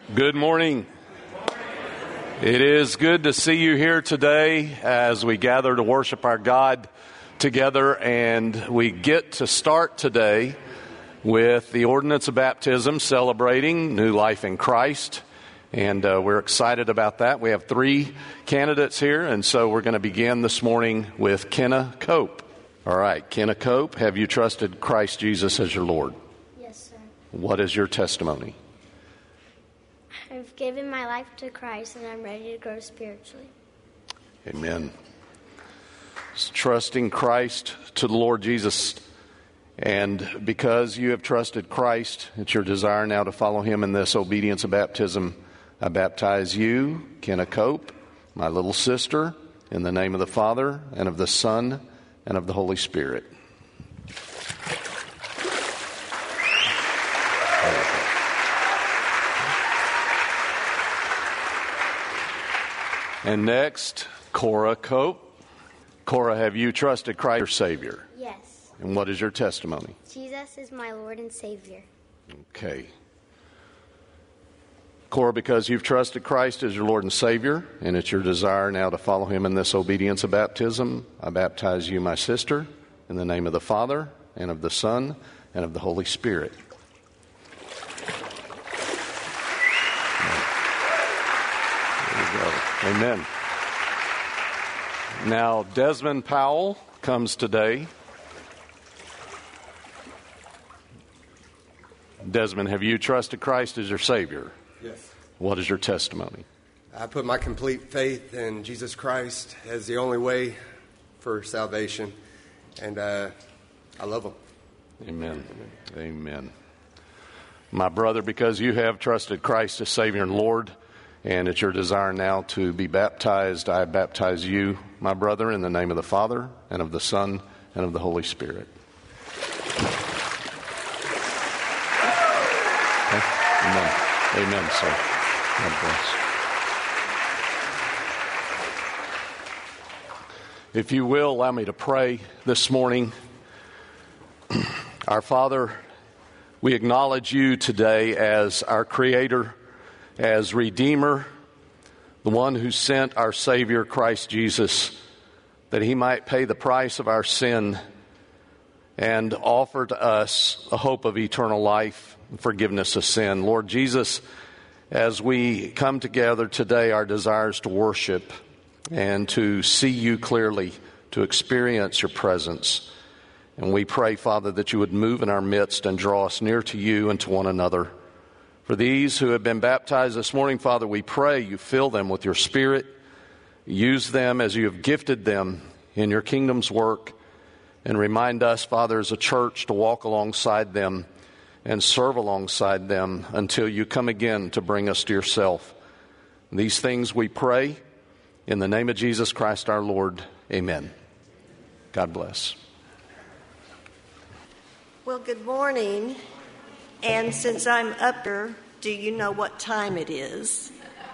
Good morning. It is good to see you here today as we gather to worship our God together, and we get to start today with the ordinance of baptism, celebrating new life in Christ, and we're excited about that. We have 3 candidates here, and so we're going to begin this morning with Kenna Cope. All right, Kenna Cope, have you trusted Christ Jesus as your Lord? Yes, sir. What is your testimony? I've given my life to Christ, and I'm ready to grow spiritually. Amen. Trusting Christ to the Lord Jesus, and because you have trusted Christ, it's your desire now to follow Him in this obedience of baptism. I baptize you, Kenna Cope, my little sister, in the name of the Father, and of the Son, and of the Holy Spirit. And next, Cora Cope. Cora, have you trusted Christ your Savior? Yes. And what is your testimony? Jesus is my Lord and Savior. Okay. Cora, because you've trusted Christ as your Lord and Savior, and it's your desire now to follow Him in this obedience of baptism, I baptize you, my sister, in the name of the Father, and of the Son, and of the Holy Spirit. Amen. Now, Desmond Powell comes today. Desmond, have you trusted Christ as your Savior? Yes. What is your testimony? I put my complete faith in Jesus Christ as the only way for salvation, and I love Him. Amen. Amen. My brother, because you have trusted Christ as Savior and Lord, and it's your desire now to be baptized, I baptize you, my brother, in the name of the Father, and of the Son, and of the Holy Spirit. Okay. Amen. Amen, sir. God bless. If you will, allow me to pray this morning. Our Father, we acknowledge you today as our Creator, as Redeemer, the one who sent our Savior, Christ Jesus, that He might pay the price of our sin and offer to us a hope of eternal life and forgiveness of sin. Lord Jesus, as we come together today, our desire is to worship and to see you clearly, to experience your presence. And we pray, Father, that you would move in our midst and draw us near to you and to one another. For these who have been baptized this morning, Father, we pray you fill them with your Spirit. Use them as you have gifted them in your kingdom's work. And remind us, Father, as a church to walk alongside them and serve alongside them until you come again to bring us to yourself. These things we pray in the name of Jesus Christ our Lord. Amen. God bless. Well, good morning. And since I'm up here, do you know what time it is?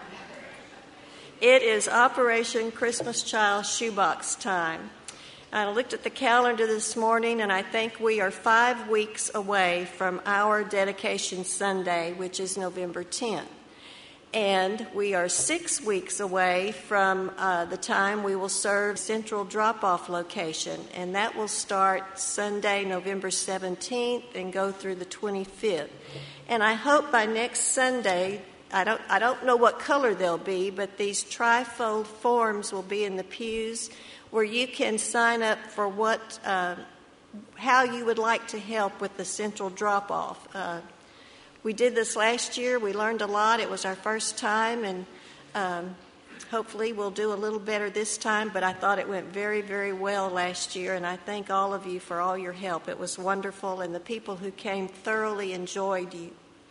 It is Operation Christmas Child Shoebox time. I looked at the calendar this morning, and I think we are 5 weeks away from our dedication Sunday, which is November 10th. And we are 6 weeks away from the time we will serve Central Drop-Off location, and that will start Sunday, November 17th, and go through the 25th. And I hope by next Sunday, I don't know what color they'll be, but these trifold forms will be in the pews where you can sign up for how you would like to help with the Central Drop-Off. We did this last year. We learned a lot. It was our first time, and hopefully we'll do a little better this time, but I thought it went very, very well last year, and I thank all of you for all your help. It was wonderful, and the people who came thoroughly enjoyed you.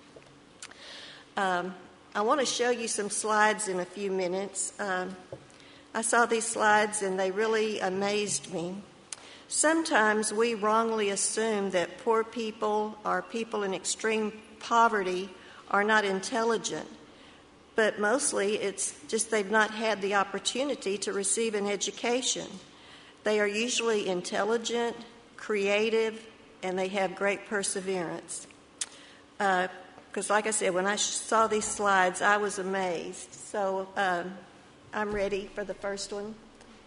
I want to show you some slides in a few minutes. I saw these slides, and they really amazed me. Sometimes we wrongly assume that poor people or people in extreme poverty are not intelligent, but mostly it's just they've not had the opportunity to receive an education. They are usually intelligent, creative, and they have great perseverance. because like I said, when I saw these slides, I was amazed. So I'm ready for the first one.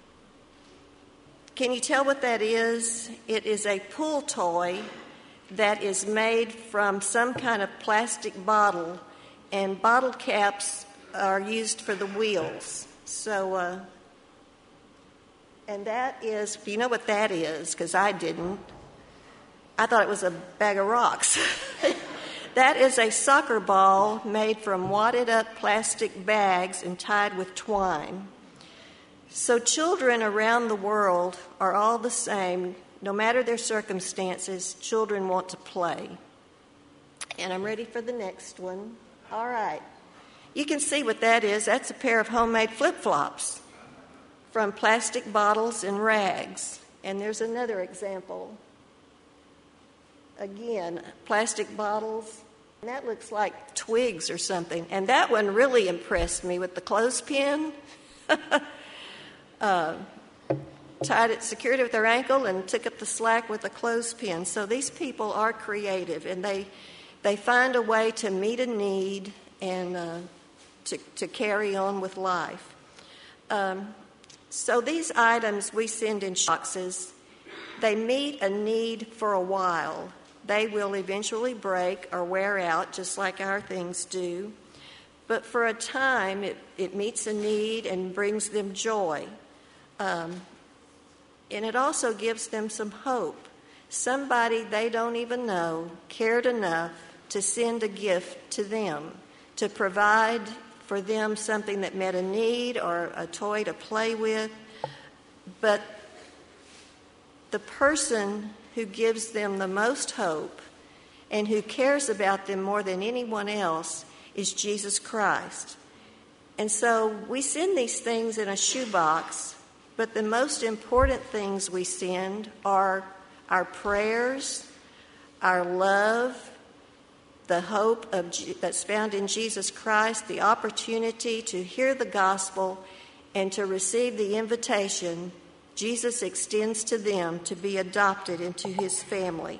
Can you tell what that is? It is a pool toy that is made from some kind of plastic bottle, and bottle caps are used for the wheels. So, and that is, you know what that is, because I didn't. I thought it was a bag of rocks. That is a soccer ball made from wadded up plastic bags and tied with twine. So children around the world are all the same. No matter their circumstances, children want to play. And I'm ready for the next one. All right. You can see what that is. That's a pair of homemade flip-flops from plastic bottles and rags. And there's another example. Again, plastic bottles. And that looks like twigs or something. And that one really impressed me with the clothespin. Tied it, secured it with their ankle, and took up the slack with a clothespin. So these people are creative, and they find a way to meet a need and to carry on with life. So these items we send in boxes, they meet a need for a while. They will eventually break or wear out, just like our things do. But for a time, it meets a need and brings them joy. And it also gives them some hope. Somebody they don't even know cared enough to send a gift to them, to provide for them something that met a need or a toy to play with. But the person who gives them the most hope and who cares about them more than anyone else is Jesus Christ. And so we send these things in a shoebox, but the most important things we send are our prayers, our love, the hope that's found in Jesus Christ, the opportunity to hear the gospel and to receive the invitation Jesus extends to them to be adopted into his family.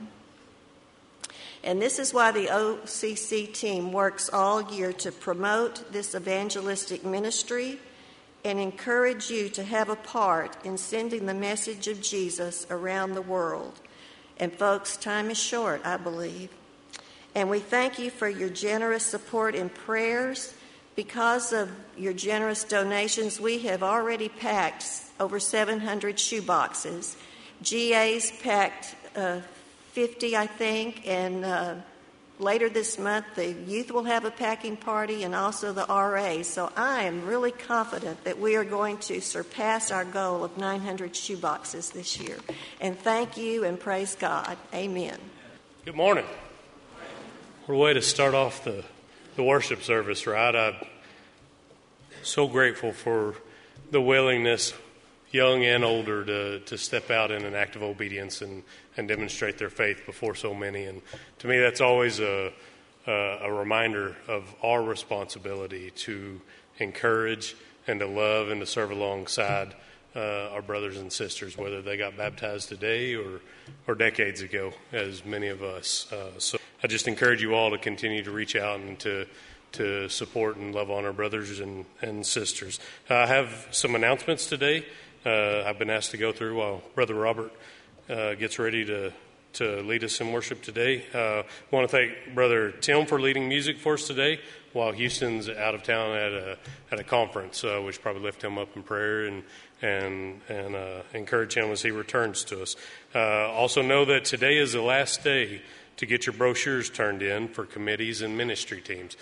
And this is why the OCC team works all year to promote this evangelistic ministry and encourage you to have a part in sending the message of Jesus around the world. And folks, time is short, I believe. And we thank you for your generous support and prayers. Because of your generous donations, we have already packed over 700 shoe boxes. GA's packed 50, I think, and later this month the youth will have a packing party and also the RA. So I am really confident that we are going to surpass our goal of 900 shoe boxes this year. And thank you and praise God. Amen. Good morning. What a way to start off the worship service, right? I'm so grateful for the willingness, young and older, to step out in an act of obedience and demonstrate their faith before so many. And to me, that's always a reminder of our responsibility to encourage and to love and to serve alongside our brothers and sisters, whether they got baptized today or decades ago, as many of us. So I just encourage you all to continue to reach out and to support and love on our brothers and sisters. I have some announcements today I've been asked to go through while Brother Robert gets ready to lead us in worship today. I want to thank Brother Tim for leading music for us today while Houston's out of town at a conference, which probably lift him up in prayer and encourage him as he returns to us. Also know that today is the last day to get your brochures turned in for committees and ministry teams.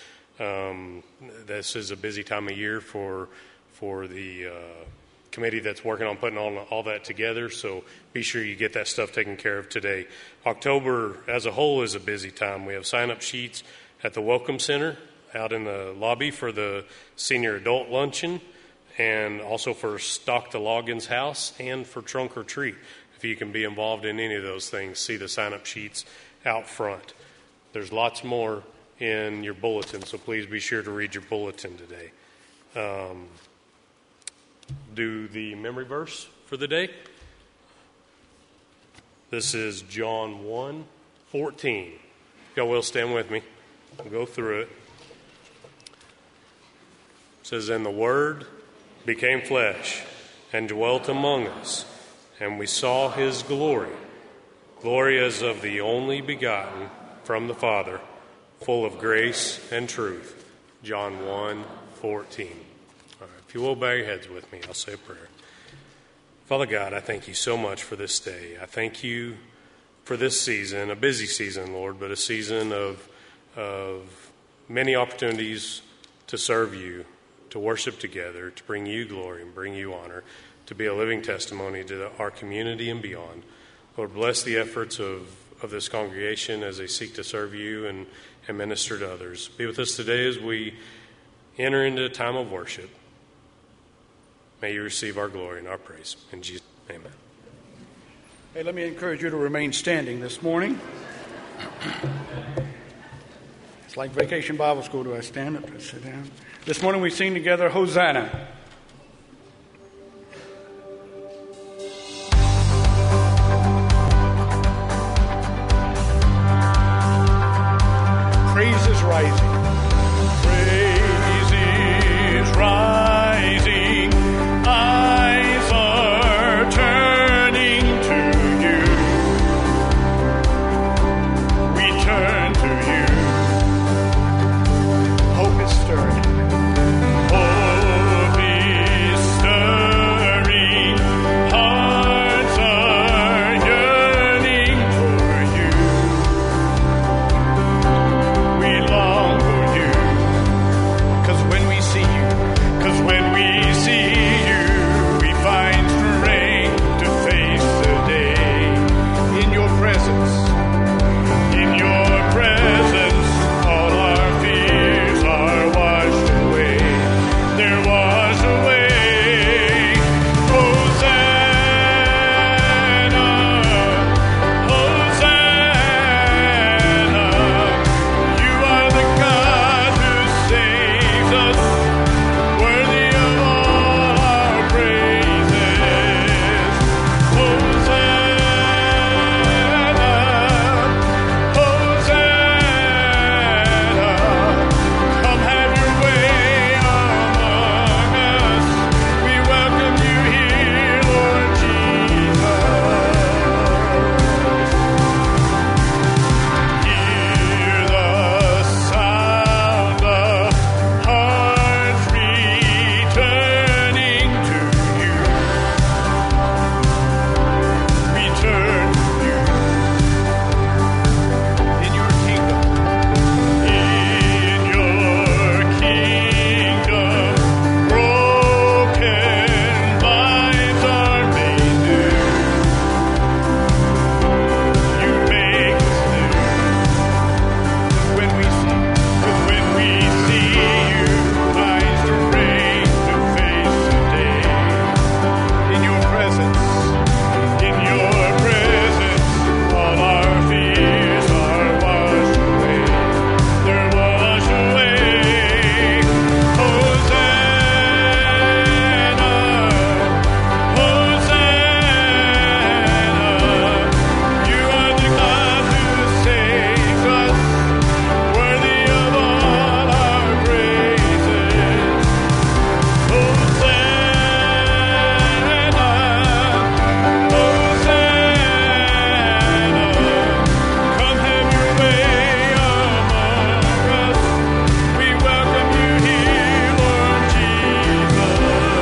This is a busy time of year for the committee that's working on putting all that together, so be sure you get that stuff taken care of today. October as a whole is a busy time. We have sign-up sheets at the Welcome Center out in the lobby for the senior adult luncheon, and also for Stock the Loggins House and for Trunk or Treat. If you can be involved in any of those things, see the sign-up sheets out front. There's lots more in your bulletin, so please be sure to read your bulletin today. Do the memory verse for the day. This is John 1:14. Y'all will stand with me. We'll go through it. It says, "And the Word became flesh and dwelt among us, and we saw his glory, glory as of the only begotten from the Father, full of grace and truth." John 1:14. All right, if you will bow your heads with me, I'll say a prayer. Father God, I thank you so much for this day. I thank you for this season, a busy season, Lord, but a season of many opportunities to serve you, to worship together, to bring you glory and bring you honor, to be a living testimony to our community and beyond. Lord, bless the efforts of this congregation as they seek to serve you and minister to others. Be with us today as we enter into a time of worship. May you receive our glory and our praise. In Jesus' name, amen. Hey, let me encourage you to remain standing this morning. It's like Vacation Bible School. Do I stand up or sit down? This morning we sing together, Hosanna. Praise is rising. Praise is rising. Eyes are turning to you. We turn to you. Hope is stirring. Hope is stirring. Hearts are yearning for you. We long for you. 'Cause when we see you, we find strength to face the day. In your presence, all our fears are washed away. They're washed away. Hosanna, Hosanna. You are the God who saves us, worthy of all our praises. Hosanna, Hosanna. Come have your way among us. We welcome you here, Lord Jesus. Hear the sound of hearts returning to you. Return to you. In your kingdom. In your kingdom, broken lives are made new. You make us new. 'Cause when we see you, find strength to face the day. In your presence, all our fears are washed away. They're washed away. Hosanna, Hosanna. You are the God who saves us, worthy of all our praises. Hosanna, Hosanna. Come have your way among us. We welcome you here, Lord Jesus.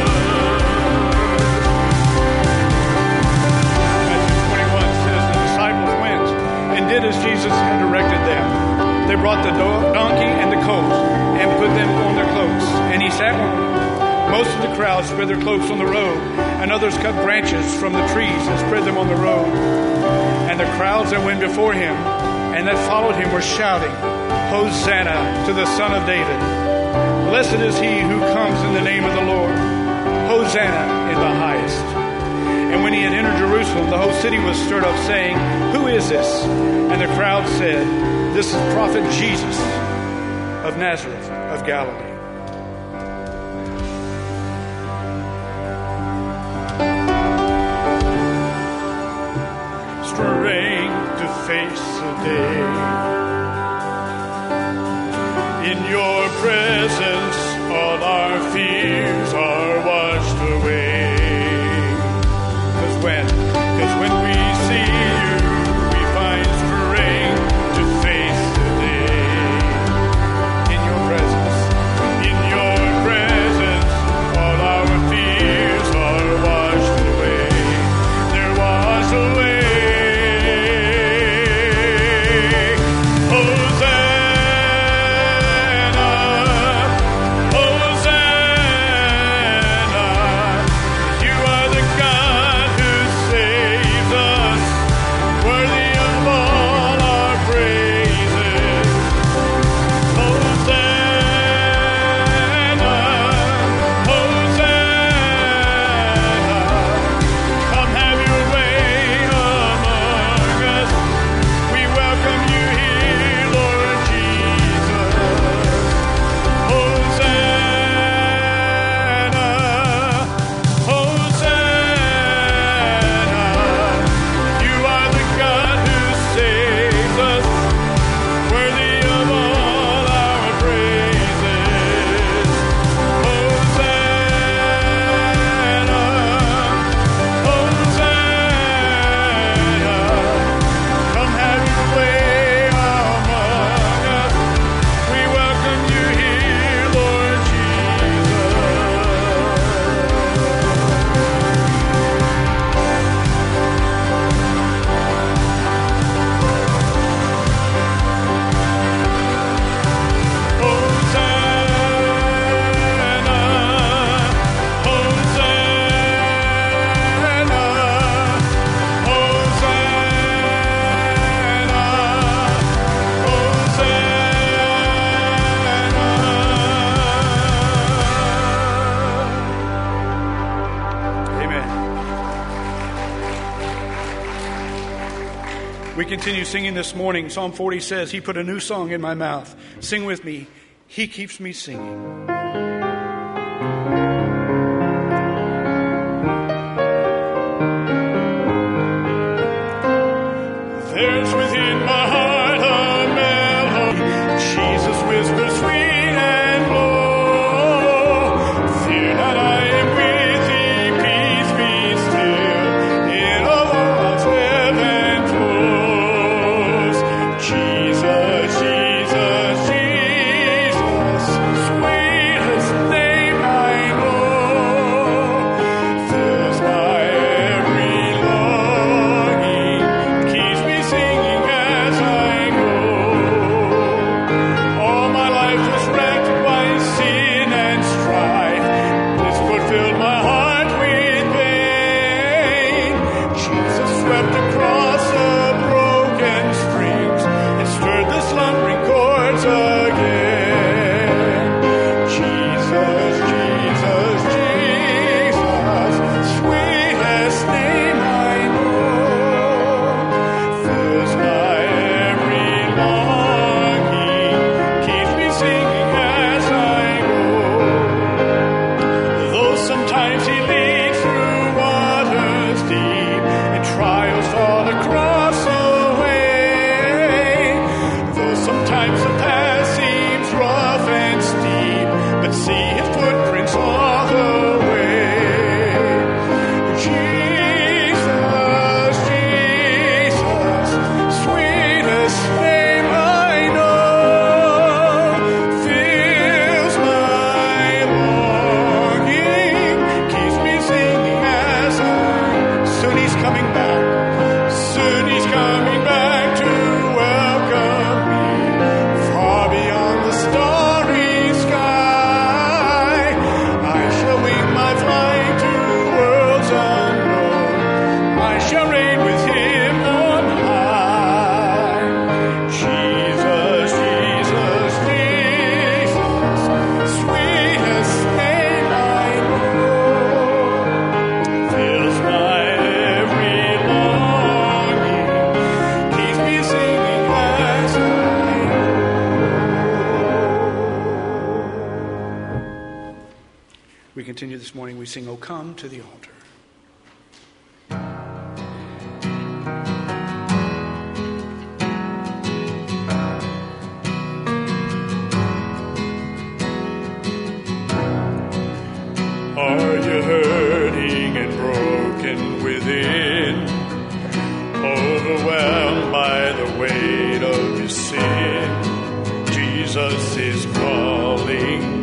Matthew 21 says the disciples went and did as Jesus had directed them. They brought the donkey and the colt and put them on their cloaks, and he sat on them. Most of the crowd spread their cloaks on the road, and others cut branches from the trees and spread them on the road. And the crowds that went before him and that followed him were shouting, Hosanna to the Son of David. Blessed is he who comes in the name of the Lord. Hosanna in the highest. And when he had entered Jerusalem, the whole city was stirred up, saying, Who is this? And the crowd said, This is prophet Jesus of Nazareth of Galilee. Strength to face the day. In your presence, all our fears are washed away. 'Cause when we see you, we find strength to face the day. In your presence, all our fears are washed away. They're washed away. We continue singing this morning. Psalm 40 says, He put a new song in my mouth. Sing with me. He keeps me singing. There's within my heart a melody. Jesus whispers sweet and low. Fear not, I am with thee. Peace be still. In all love's ebb and flows. Jesus, Jesus, Jesus, sweetest name I know. Fills my every longing, keeps me singing as I go. All my life was wrecked by sin and strife. This foot filled my heart with pain. Jesus swept across the broken streams and stirred the slumbering chords again. Jesus, Jesus, Jesus, sweetest name I know. Fills my every longing, keeps me singing as I go. Though sometimes He leads through waters deep and trials all across the way. Though sometimes the path seems rough and steep, but see His footprints all the way. Jesus, Jesus, sweetest name I know. Fills my longing, keeps me singing as I. Soon He's coming back. Soon He's coming back to welcome me. Far beyond the starry sky, I shall wing my flight to worlds unknown. I shall reign with Him on high. Jesus, Jesus, Jesus, sweetest name I know. Fills my every longing, keeps me singing as I go. We continue this morning. We sing, O Come to the Altar. Jesus is calling.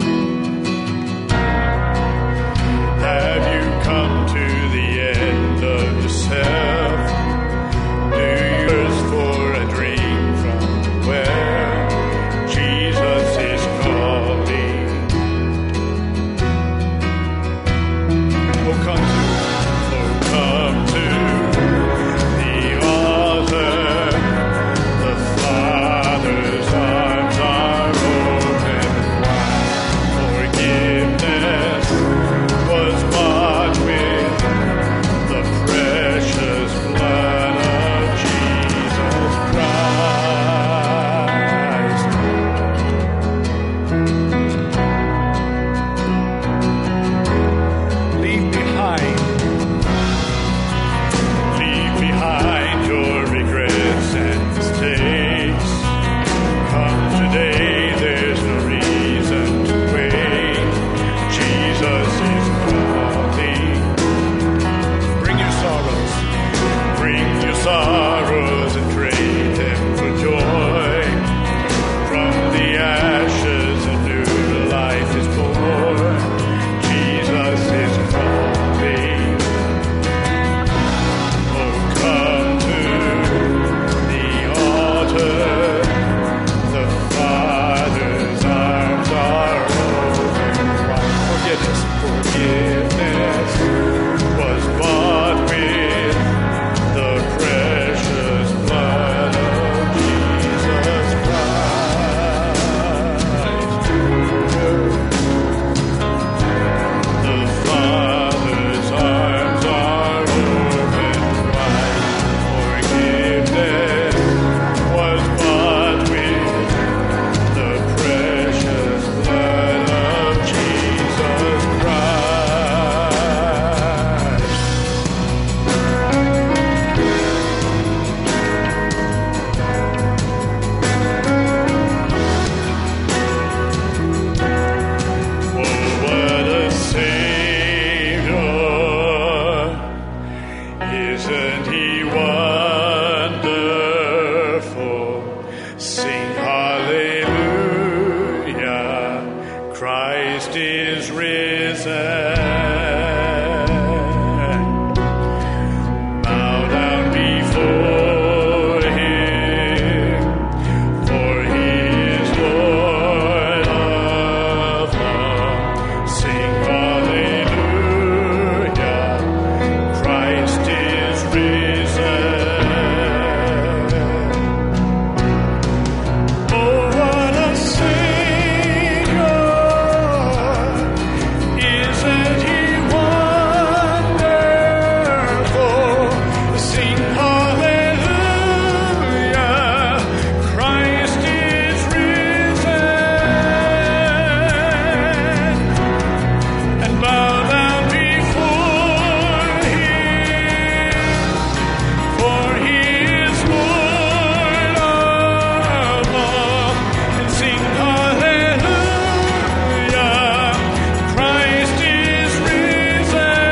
Have you come to the end of yourself? Do you thirst for a dream from where Jesus is calling? Oh, come to the altar. The Father's arms are open wide. Forgiveness was bought with the precious blood of Jesus Christ. Leave behind your regrets and mistakes. Come today, there's no reason to wait. Jesus is calling. Bring your sorrows and trade them for joy. From the ashes a new life is born. Jesus is calling. Oh, come to the altar. The Father's arms are open wide. Forgiveness was bought with the precious blood of Jesus Christ. The Father's arms are open wide. Forgiveness was bought with the precious blood of Jesus Christ. Oh, what a Savior! Isn't He wonderful? Sing hallelujah! Christ is risen. Bow down before Him, for He is Lord of all. Sing hallelujah! Christ is risen. Oh, what a Savior! Isn't He wonderful? Sing hallelujah! Christ is risen. And bow down before Him, for He is Lord of all. And sing hallelujah! Christ is risen.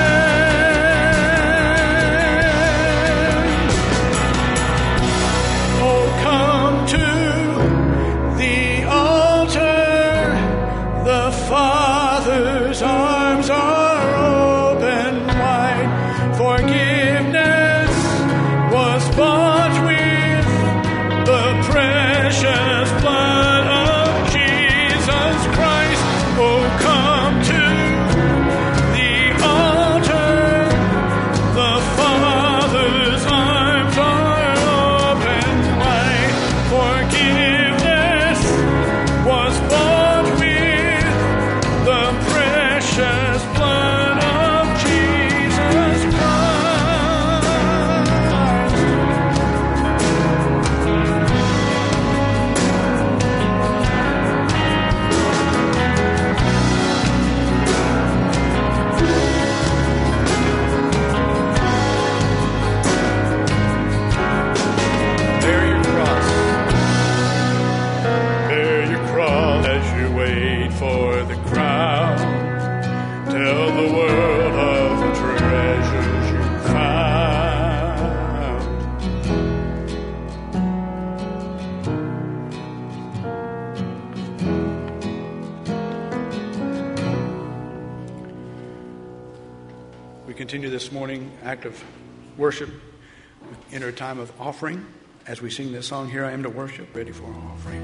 Oh, come to the altar. The Father's arms are open wide. Forgiveness was bought with the precious blood of Jesus Christ. Oh, come to the altar. The Father's arms are open wide. Forgiveness was bought with the precious blood continue this morning act of worship, enter a time of offering as we sing this song, Here I Am to Worship, ready for our offering.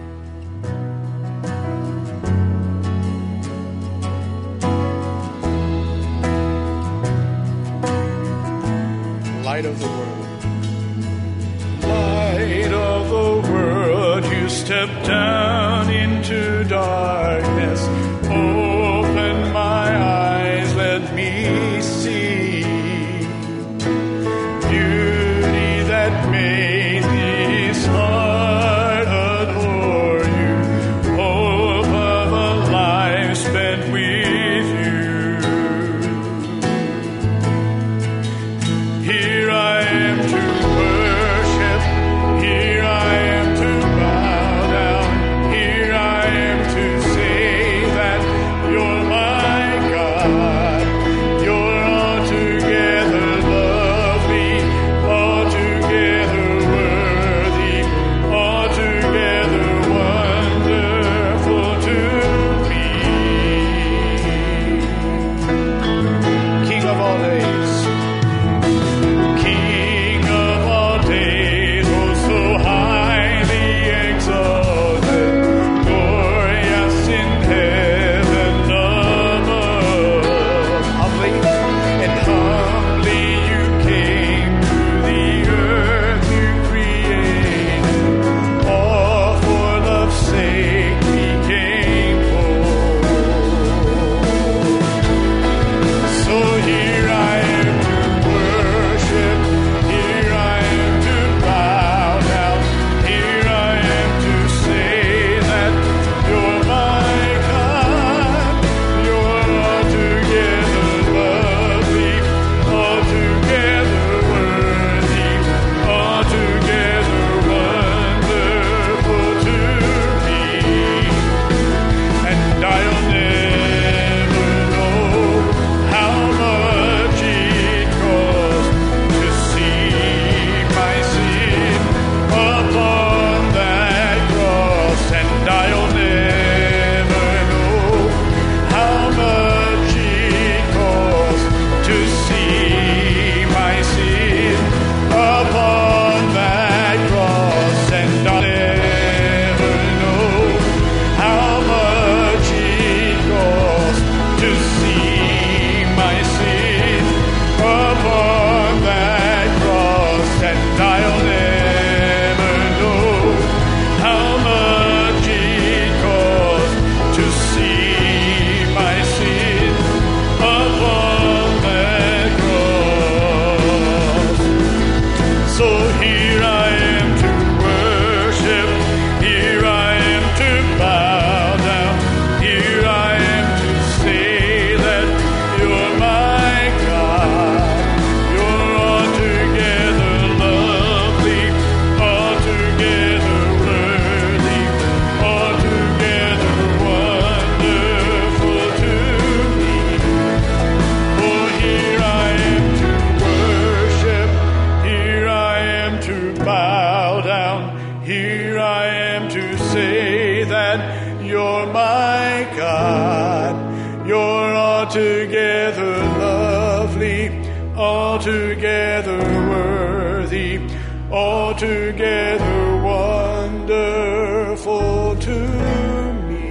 Light of the world. Light of the world, you step down into darkness. Open my eyes, let me see beauty that made this heart adore you. Hope of a life spent with you. Here I am to worship. Here I am to bow down. Here I am to say that you're my God. You're altogether lovely, altogether worthy, altogether wonderful to me. King of all days. King of all days, oh so highly exalted, glorious in heaven above. Humbly and humbly you came to the earth you created, all for love's sake became poor. So here I am to worship, here I am to bow down, here I am to say that you're my God. You're altogether lovely, altogether worthy, altogether wonderful to me. And I'll never know how much it cost to see my sin upon that cross. And I'll never know how much it cost to see my sin upon that cross. And I'll never know how much it cost to see my sin upon that cross. And I'll never know how much it cost to see my sin upon that cross. So here I am to worship, here I am to bow down, here I am to say that you're my God. You're altogether lovely, altogether worthy, altogether wonderful to me. Oh, here I am to worship, here I am to bow down, here I am to say that you're my God. You're altogether lovely, altogether worthy, altogether wonderful to me.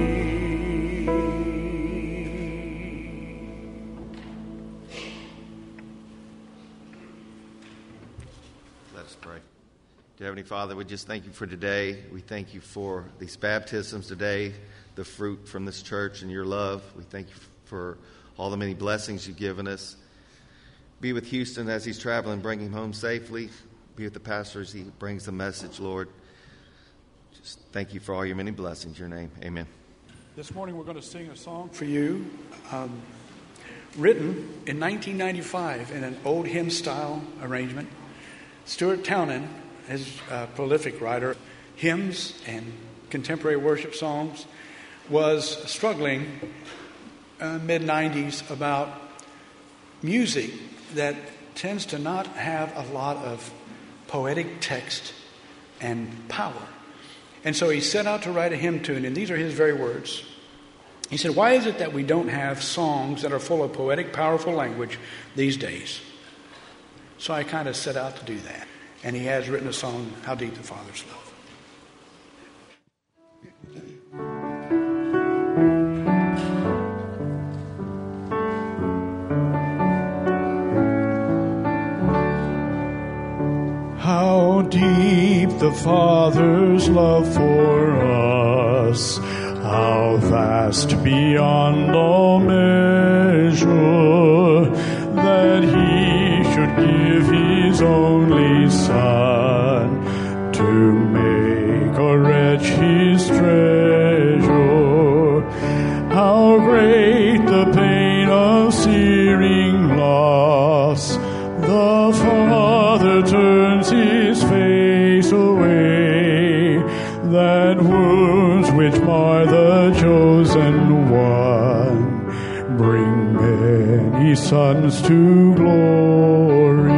Let us pray. Dear Heavenly Father, we just thank you for today. We thank you for these baptisms today, the fruit from this church and your love. We thank you for all the many blessings you've given us. Be with Houston as he's traveling, bring him home safely. Be with the pastor as he brings the message, Lord. Just thank you for all your many blessings. In your name, amen. This morning we're going to sing a song for you, written in 1995 in an old hymn style arrangement. Stuart Townend is a prolific writer, hymns and contemporary worship songs, was struggling mid-90s about music that tends to not have a lot of poetic text and power. And so he set out to write a hymn tune, and these are his very words. He said, why is it that we don't have songs that are full of poetic, powerful language these days? So I kind of set out to do that. And he has written a song, How Deep the Father's Love. How deep the Father's love for us, how vast beyond all measure, that He should give His only Son to make a wretch His treasure. How great the pain of searing loss, the Father turns His face away, that wounds which mar the chosen one bring many sons to glory.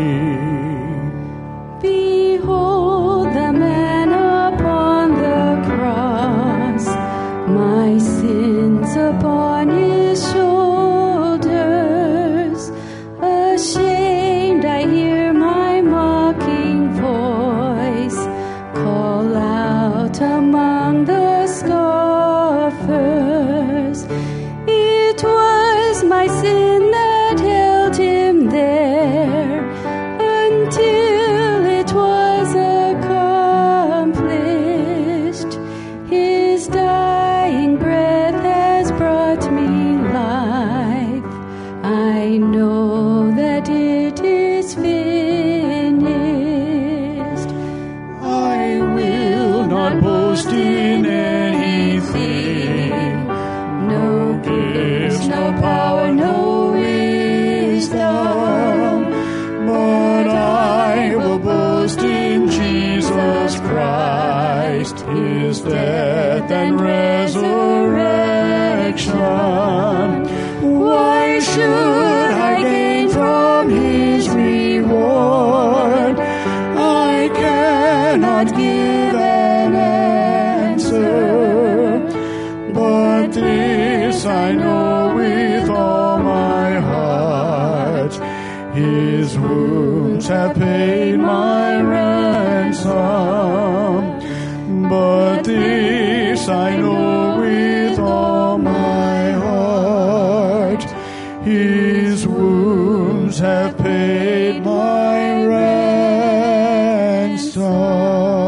Behold the man upon the cross, my sins upon His shoulders. Ashamed, I hear my mocking voice call out among the scoffers. It was my sin that held Him there until it was accomplished. His dying breath has brought me life. I know that it is finished. I will not boast in anything, No gifts, no power, no wisdom, but I will boast in Jesus Christ, His death and resurrection. Why should I gain from His reward? I cannot give an answer, but this I know with all my heart: His wounds have paid my ransom. But this I know with all my heart: His wounds have paid my ransom.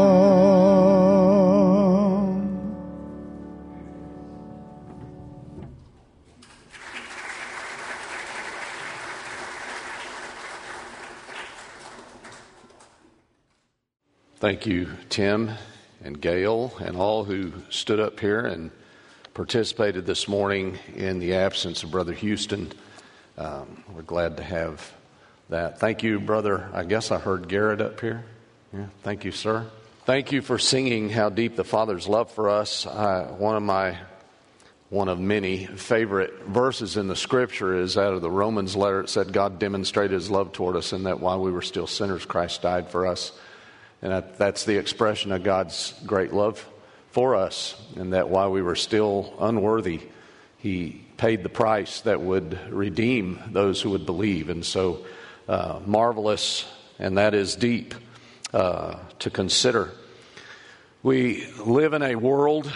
Thank you, Tim and Gail and all who stood up here and participated this morning in the absence of Brother Houston. We're glad to have that. Thank you, Brother. I guess I heard Garrett up here. Yeah, thank you, sir. Thank you for singing How Deep the Father's Love for Us. One of many favorite verses in the Scripture is out of the Romans letter. It said, God demonstrated His love toward us, and that while we were still sinners, Christ died for us. And that's the expression of God's great love for us, and that while we were still unworthy, He paid the price that would redeem those who would believe. And so marvelous, and that is deep to consider. We live in a world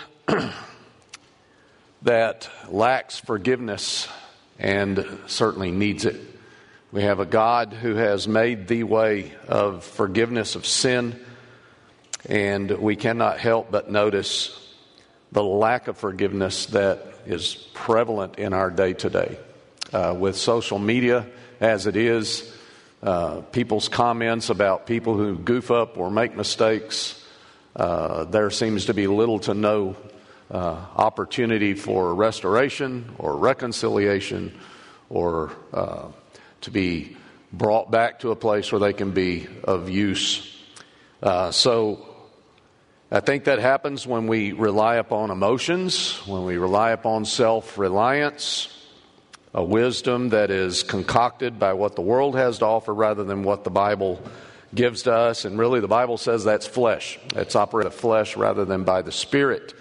that lacks forgiveness and certainly needs it. We have a God who has made the way of forgiveness of sin, and we cannot help but notice the lack of forgiveness that is prevalent in our day today. With social media as it is, people's comments about people who goof up or make mistakes, there seems to be little to no opportunity for restoration or reconciliation or to be brought back to a place where they can be of use. So I think that happens when we rely upon emotions, when we rely upon self-reliance, a wisdom that is concocted by what the world has to offer rather than what the Bible gives to us. And really the Bible says that's flesh. It's operated by the flesh rather than by the Spirit.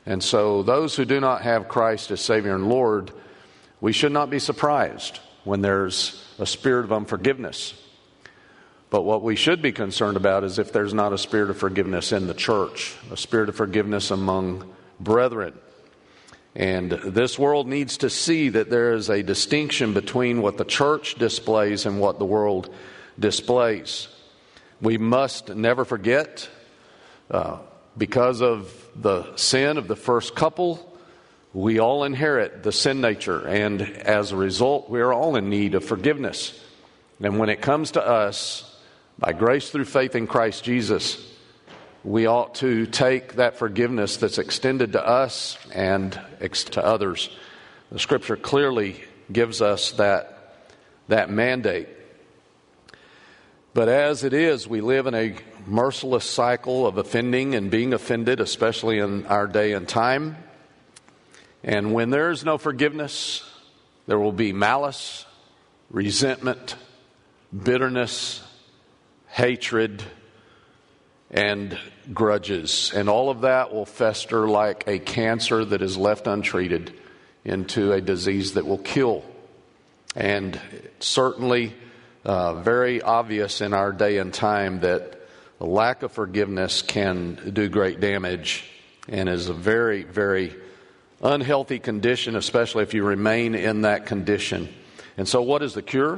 And so those who do not have Christ as Savior and Lord, we should not be surprised when there's a spirit of unforgiveness. But what we should be concerned about is if there's not a spirit of forgiveness in the church, a spirit of forgiveness among brethren. And this world needs to see that there is a distinction between what the church displays and what the world displays. We must never forget, because of the sin of the first couple, we all inherit the sin nature. And as a result, we are all in need of forgiveness. And when it comes to us, by grace through faith in Christ Jesus, we ought to take that forgiveness that's extended to us and to others. The Scripture clearly gives us that mandate. But as it is, we live in a merciless cycle of offending and being offended, especially in our day and time. And when there is no forgiveness, there will be malice, resentment, bitterness, hatred, and grudges. And all of that will fester like a cancer that is left untreated into a disease that will kill. And certainly very obvious in our day and time that the lack of forgiveness can do great damage and is a very, very unhealthy condition, especially if you remain in that condition. And so what is the cure?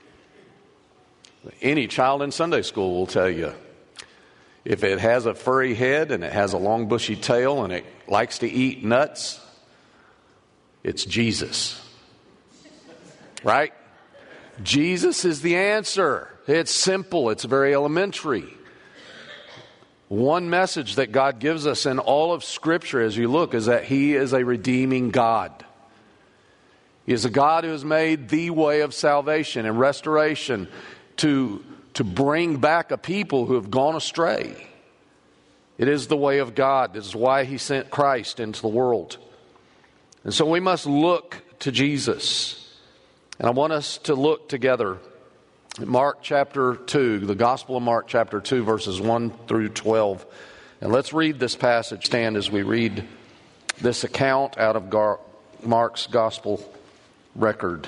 Any child in Sunday school will tell you, if it has a furry head and it has a long bushy tail and it likes to eat nuts, it's Jesus. Right? Jesus is the answer. It's simple. It's very elementary. One message that God gives us in all of Scripture as you look is that He is a redeeming God. He is a God who has made the way of salvation and restoration to bring back a people who have gone astray. It is the way of God. This is why He sent Christ into the world. And so we must look to Jesus. And I want us to look together at Mark chapter 2, the Gospel of Mark chapter 2, verses 1 through 12. And let's read this passage. Stand as we read this account out of Mark's Gospel record.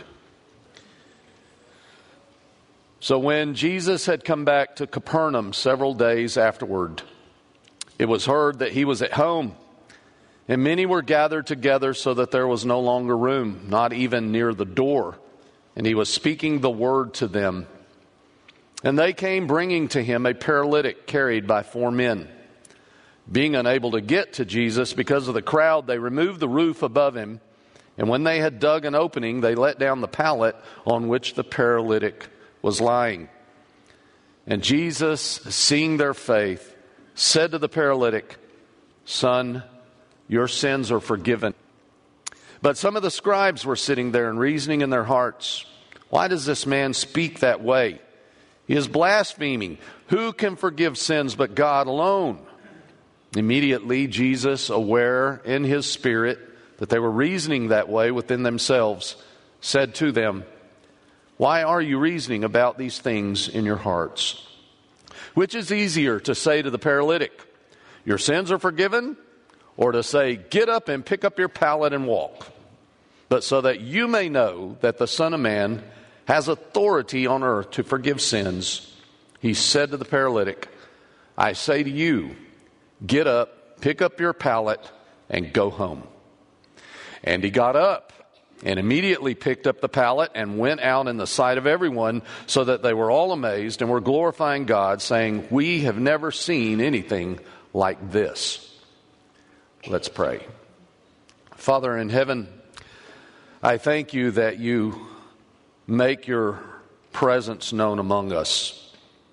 So when Jesus had come back to Capernaum several days afterward, it was heard that He was at home, and many were gathered together so that there was no longer room, not even near the door. And He was speaking the word to them. And they came bringing to Him a paralytic carried by 4 men. Being unable to get to Jesus because of the crowd, they removed the roof above Him. And when they had dug an opening, they let down the pallet on which the paralytic was lying. And Jesus, seeing their faith, said to the paralytic, "Son, your sins are forgiven." But some of the scribes were sitting there and reasoning in their hearts, "Why does this man speak that way? He is blaspheming. Who can forgive sins but God alone?" Immediately Jesus, aware in His spirit that they were reasoning that way within themselves, said to them, "Why are you reasoning about these things in your hearts? Which is easier, to say to the paralytic, 'Your sins are forgiven,' or to say, 'Get up and pick up your pallet and walk'? But so that you may know that the Son of Man has authority on earth to forgive sins," He said to the paralytic, "I say to you, get up, pick up your pallet, and go home." And he got up and immediately picked up the pallet and went out in the sight of everyone, so that they were all amazed and were glorifying God, saying, "We have never seen anything like this." Let's pray. Father in heaven, I thank You that You make Your presence known among us.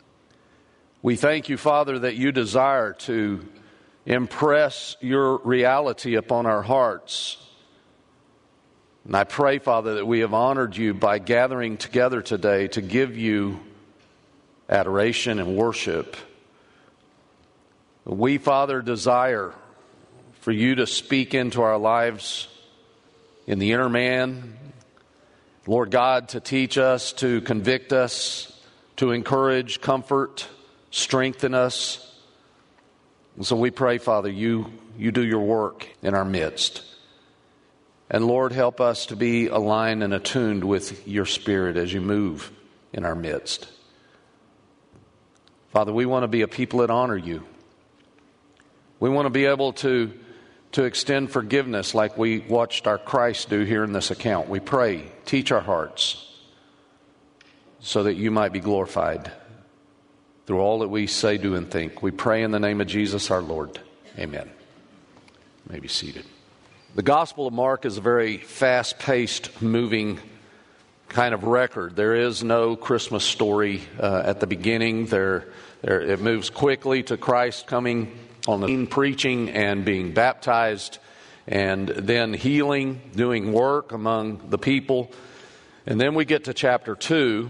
We thank You, Father, that You desire to impress Your reality upon our hearts. And I pray, Father, that we have honored You by gathering together today to give You adoration and worship. We, Father, desire for You to speak into our lives in the inner man. Lord God, to teach us, to convict us, to encourage, comfort, strengthen us. And so we pray, Father, you do your work in our midst. And Lord, help us to be aligned and attuned with your Spirit as you move in our midst. Father, we want to be a people that honor you. We want to be able to extend forgiveness like we watched our Christ do here in this account. We pray, teach our hearts so that you might be glorified through all that we say, do, and think. We pray in the name of Jesus our Lord. Amen. You may be seated. The Gospel of Mark is a very fast-paced, moving kind of record. There is no Christmas story at the beginning. It moves quickly to Christ coming on the scene, preaching and being baptized, and then healing, doing work among the people. And then we get to chapter 2,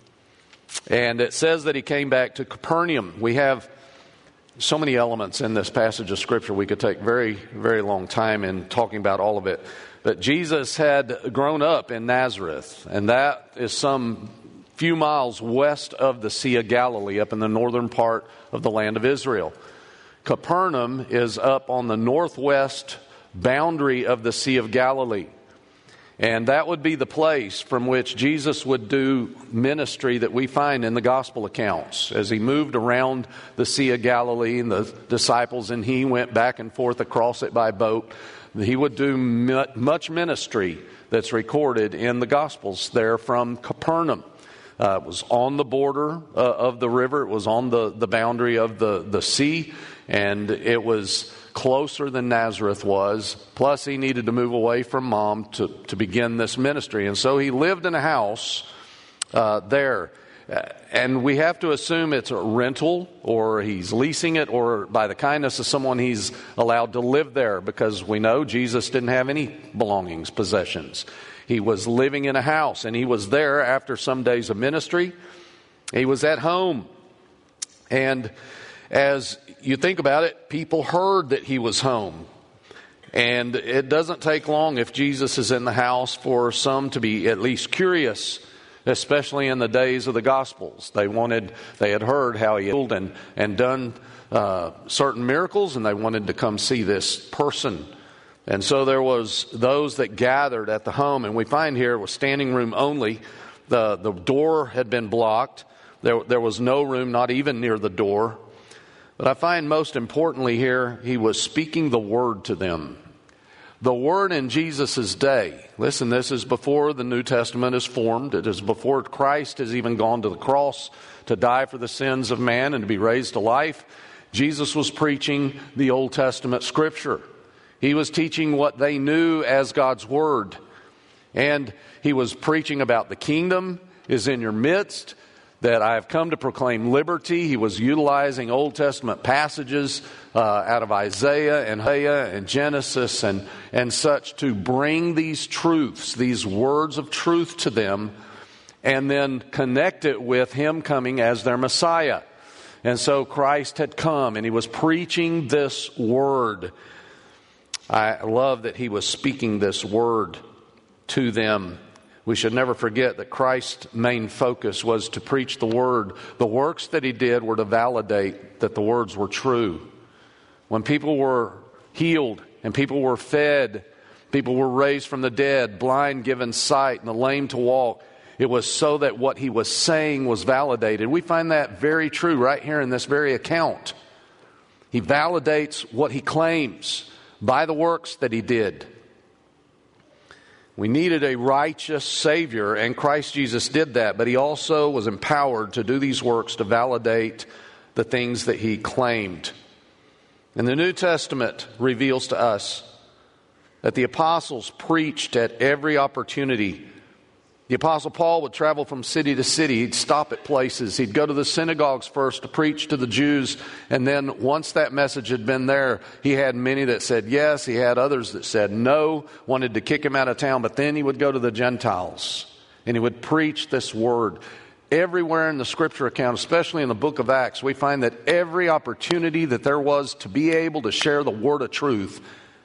and it says that he came back to Capernaum. We have so many elements in this passage of Scripture. We could take very, very long time in talking about all of it. But Jesus had grown up in Nazareth, and that is some few miles west of the Sea of Galilee, up in the northern part of the land of Israel. Capernaum is up on the northwest boundary of the Sea of Galilee. And that would be the place from which Jesus would do ministry that we find in the gospel accounts. As he moved around the Sea of Galilee, and the disciples and he went back and forth across it by boat, he would do much ministry that's recorded in the Gospels there from Capernaum. It was on the border of the river. It was on the boundary of the sea, and it was closer than Nazareth was. Plus, he needed to move away from mom to begin this ministry. And so he lived in a house there. And we have to assume it's a rental, or he's leasing it, or by the kindness of someone he's allowed to live there, because we know Jesus didn't have any belongings, possessions. He was living in a house, and he was there after some days of ministry. He was at home. And as you think about it, people heard that he was home. And it doesn't take long if Jesus is in the house for some to be at least curious, especially in the days of the Gospels. They had heard how he healed and done certain miracles, and they wanted to come see this person. And so there was those that gathered at the home, and we find here it was standing room only. The door had been blocked. There was no room, not even near the door. But I find most importantly here, he was speaking the word to them. The word in Jesus' day. Listen, this is before the New Testament is formed. It is before Christ has even gone to the cross to die for the sins of man and to be raised to life. Jesus was preaching the Old Testament Scripture. He was teaching what they knew as God's Word. And he was preaching about the kingdom is in your midst, that I have come to proclaim liberty. He was utilizing Old Testament passages out of Isaiah and Genesis and such to bring these truths, these words of truth to them, and then connect it with him coming as their Messiah. And so Christ had come, and he was preaching this word. I love that he was speaking this word to them. We should never forget that Christ's main focus was to preach the word. The works that he did were to validate that the words were true. When people were healed and people were fed, people were raised from the dead, blind given sight, and the lame to walk, it was so that what he was saying was validated. We find that very true right here in this very account. He validates what he claims by the works that he did. We needed a righteous Savior, and Christ Jesus did that, but he also was empowered to do these works to validate the things that he claimed. And the New Testament reveals to us that the apostles preached at every opportunity. The Apostle Paul would travel from city to city. He'd stop at places. He'd go to the synagogues first to preach to the Jews. And then once that message had been there, he had many that said yes. He had others that said no, wanted to kick him out of town. But then he would go to the Gentiles and he would preach this word. Everywhere in the Scripture account, especially in the book of Acts, we find that every opportunity that there was to be able to share the word of truth,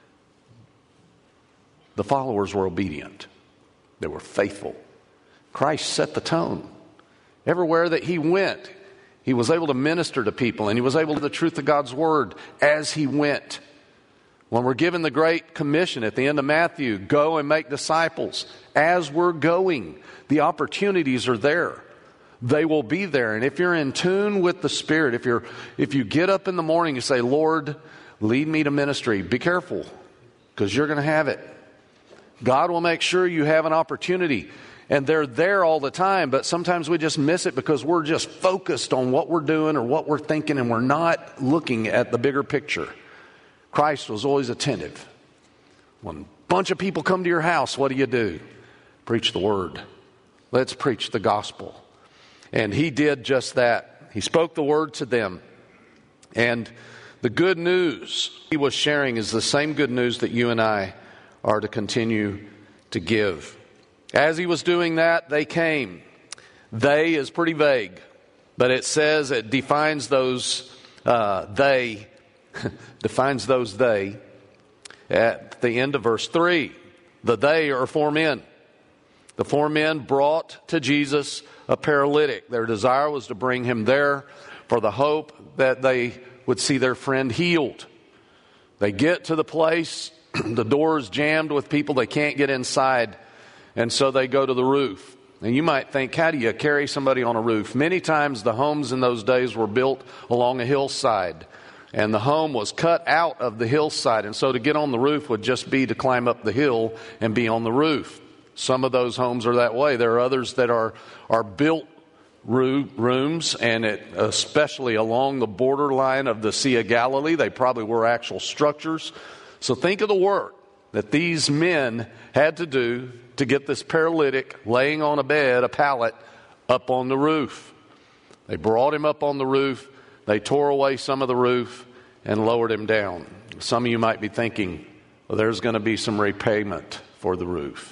the followers were obedient. They were faithful. Christ set the tone. Everywhere that he went, He was able to minister to people, and he was able to the truth of God's word as he went. When we're given the Great Commission at the end of Matthew, go and make disciples. As we're going, the opportunities are there. They will be there. And if you're in tune with the Spirit, if you get up in the morning and say, Lord, lead me to ministry, be careful, because you're going to have it. God will make sure you have an opportunity. And they're there all the time, but sometimes we just miss it because we're just focused on what we're doing or what we're thinking, and we're not looking at the bigger picture. Christ was always attentive. When a bunch of people come to your house, what do? Preach the word. Let's preach the gospel. And he did just that. He spoke the word to them. And the good news he was sharing is the same good news that you and I are to continue to give. As he was doing that, they came. They is pretty vague, but it says it defines those they at the end of verse 3. The they are 4 men. The 4 men brought to Jesus a paralytic. Their desire was to bring him there for the hope that they would see their friend healed. They get to the place, the door is jammed with people, they can't get inside. And so they go to the roof. And you might think, how do you carry somebody on a roof? Many times the homes in those days were built along a hillside. And the home was cut out of the hillside. And so to get on the roof would just be to climb up the hill and be on the roof. Some of those homes are that way. There are others that are built rooms, and especially along the borderline of the Sea of Galilee, they probably were actual structures. So think of the work that these men had to do to get this paralytic laying on a bed, a pallet, up on the roof. They brought him up on the roof. They tore away some of the roof and lowered him down. Some of you might be thinking, well, there's going to be some repayment for the roof.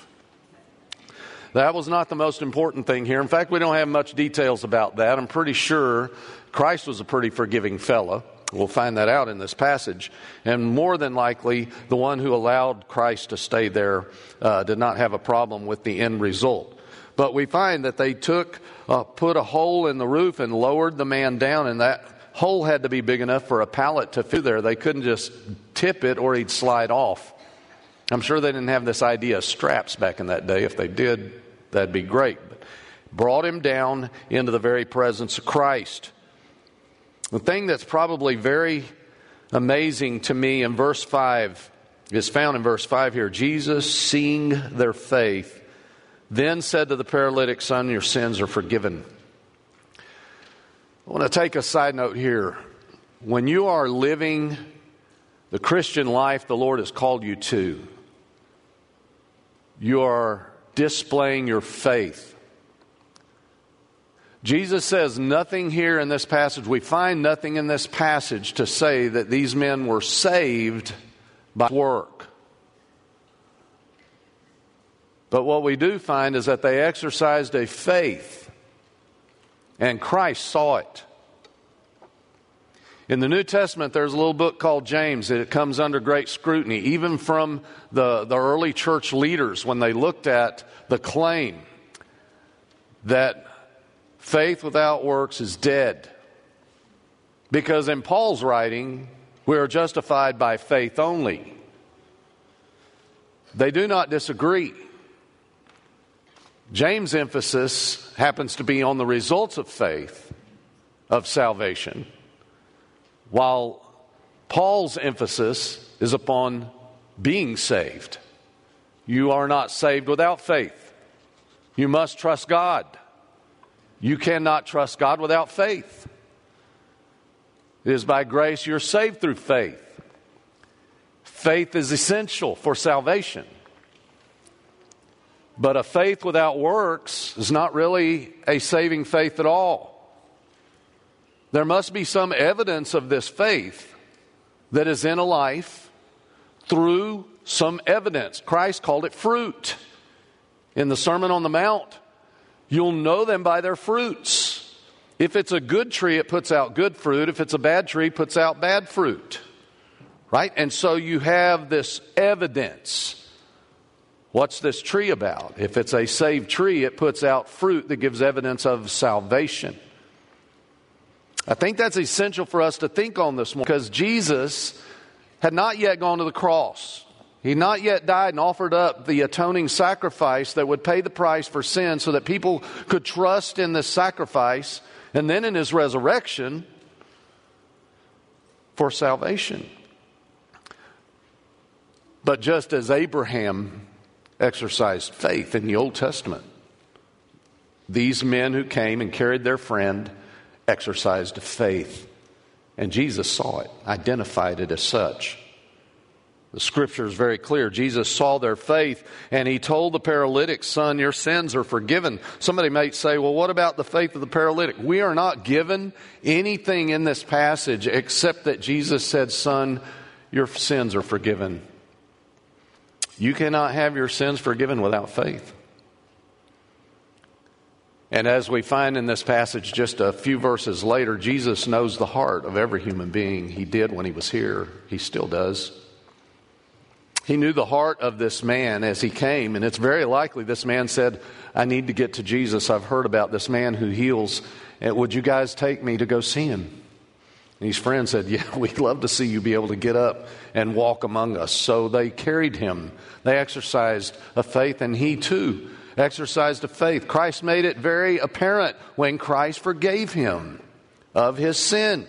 That was not the most important thing here. In fact, we don't have much details about that. I'm pretty sure Christ was a pretty forgiving fellow. We'll find that out in this passage. And more than likely, the one who allowed Christ to stay there did not have a problem with the end result. But we find that they put a hole in the roof and lowered the man down, and that hole had to be big enough for a pallet to fit there. They couldn't just tip it or he'd slide off. I'm sure they didn't have this idea of straps back in that day. If they did, that'd be great. But brought him down into the very presence of Christ. The thing that's probably very amazing to me in verse 5 is found in verse 5 here. Jesus, seeing their faith, then said to the paralytic, son, your sins are forgiven. I want to take a side note here. When you are living the Christian life the Lord has called you to, you are displaying your faith. Jesus says nothing here in this passage. We find nothing in this passage to say that these men were saved by work. But what we do find is that they exercised a faith, and Christ saw it. In the New Testament, there's a little book called James. It comes under great scrutiny, even from the early church leaders when they looked at the claim that faith without works is dead. Because in Paul's writing, we are justified by faith only. They do not disagree. James' emphasis happens to be on the results of faith, of salvation, while Paul's emphasis is upon being saved. You are not saved without faith. You must trust God. You cannot trust God without faith. It is by grace you're saved through faith. Faith is essential for salvation. But a faith without works is not really a saving faith at all. There must be some evidence of this faith that is in a life through some evidence. Christ called it fruit. In the Sermon on the Mount, you'll know them by their fruits. If it's a good tree, it puts out good fruit. If it's a bad tree, it puts out bad fruit. Right? And so you have this evidence. What's this tree about? If it's a saved tree, it puts out fruit that gives evidence of salvation. I think that's essential for us to think on this morning, because Jesus had not yet gone to the cross. He had not yet died and offered up the atoning sacrifice that would pay the price for sin so that people could trust in this sacrifice and then in his resurrection for salvation. But just as Abraham exercised faith in the Old Testament, these men who came and carried their friend exercised faith. And Jesus saw it, identified it as such. The scripture is very clear. Jesus saw their faith, and he told the paralytic, son, your sins are forgiven. Somebody might say, well, what about the faith of the paralytic? We are not given anything in this passage except that Jesus said, son, your sins are forgiven. You cannot have your sins forgiven without faith. And as we find in this passage just a few verses later, Jesus knows the heart of every human being. He did when he was here. He still does. He knew the heart of this man as he came, and it's very likely this man said, I need to get to Jesus. I've heard about this man who heals. Would you guys take me to go see him? And his friend said, yeah, we'd love to see you be able to get up and walk among us. So they carried him. They exercised a faith, and he too exercised a faith. Christ made it very apparent when Christ forgave him of his sin.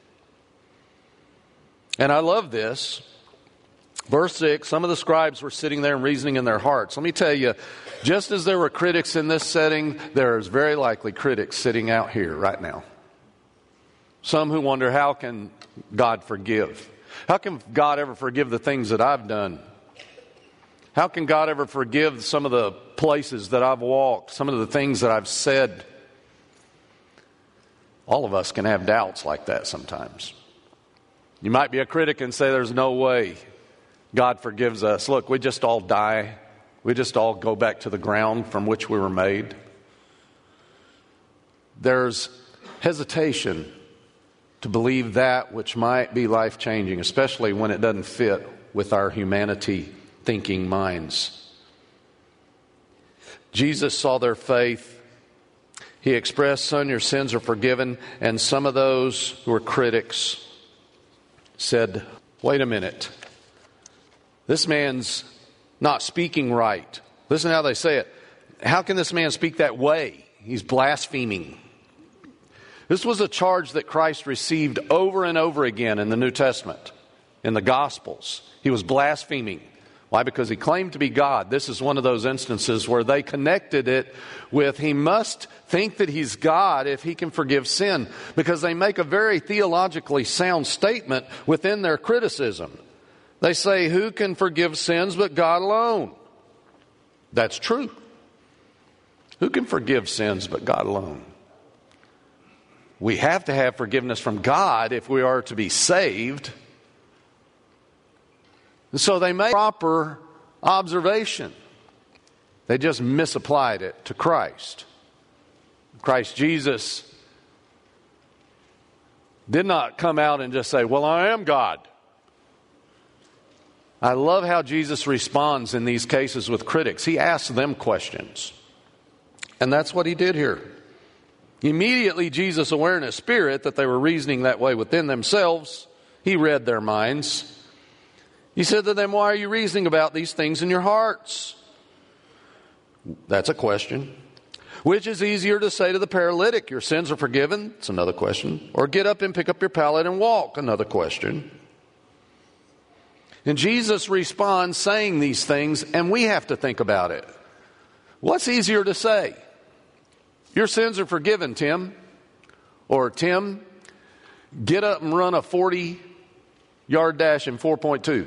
And I love this. Verse 6, some of the scribes were sitting there and reasoning in their hearts. Let me tell you, just as there were critics in this setting, there's very likely critics sitting out here right now. Some who wonder, how can God forgive? How can God ever forgive the things that I've done? How can God ever forgive some of the places that I've walked, some of the things that I've said? All of us can have doubts like that sometimes. You might be a critic and say there's no way God forgives us. Look, we just all die. We just all go back to the ground from which we were made. There's hesitation to believe that which might be life-changing, especially when it doesn't fit with our humanity thinking minds. Jesus saw their faith. He expressed, son, your sins are forgiven. And some of those who were critics said, wait a minute. This man's not speaking right. Listen to how they say it. How can this man speak that way? He's blaspheming. This was a charge that Christ received over and over again in the New Testament, in the Gospels. He was blaspheming. Why? Because he claimed to be God. This is one of those instances where they connected it with he must think that he's God if he can forgive sin, because they make a very theologically sound statement within their criticism. They say, who can forgive sins but God alone? That's true. Who can forgive sins but God alone? We have to have forgiveness from God if we are to be saved. And so they made proper observation. They just misapplied it to Christ. Christ Jesus did not come out and just say, well, I am God. I love how Jesus responds in these cases with critics. He asks them questions. And that's what he did here. Immediately, Jesus, aware in his spirit that they were reasoning that way within themselves, he read their minds. He said to them, why are you reasoning about these things in your hearts? That's a question. Which is easier to say to the paralytic, your sins are forgiven? It's another question. Or get up and pick up your pallet and walk? Another question. And Jesus responds saying these things, and we have to think about it. What's easier to say? Your sins are forgiven, Tim. Or, Tim, get up and run a 40-yard dash in 4.2.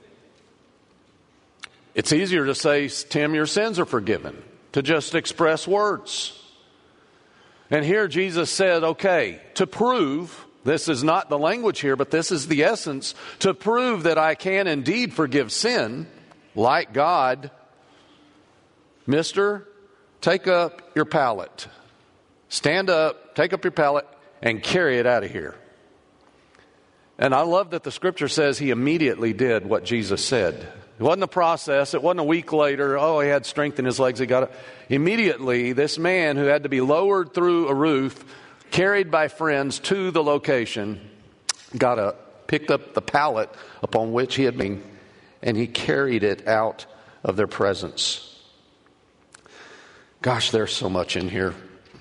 It's easier to say, Tim, your sins are forgiven, to just express words. And here Jesus said, okay, to prove, this is not the language here, but this is the essence, to prove that I can indeed forgive sin, like God, mister, take up your pallet. Stand up, take up your pallet, and carry it out of here. And I love that the scripture says he immediately did what Jesus said. It wasn't a process. It wasn't a week later. Oh, he had strength in his legs. He got it. Immediately, this man who had to be lowered through a roof carried by friends to the location, picked up the pallet upon which he had been, and he carried it out of their presence. Gosh, there's so much in here.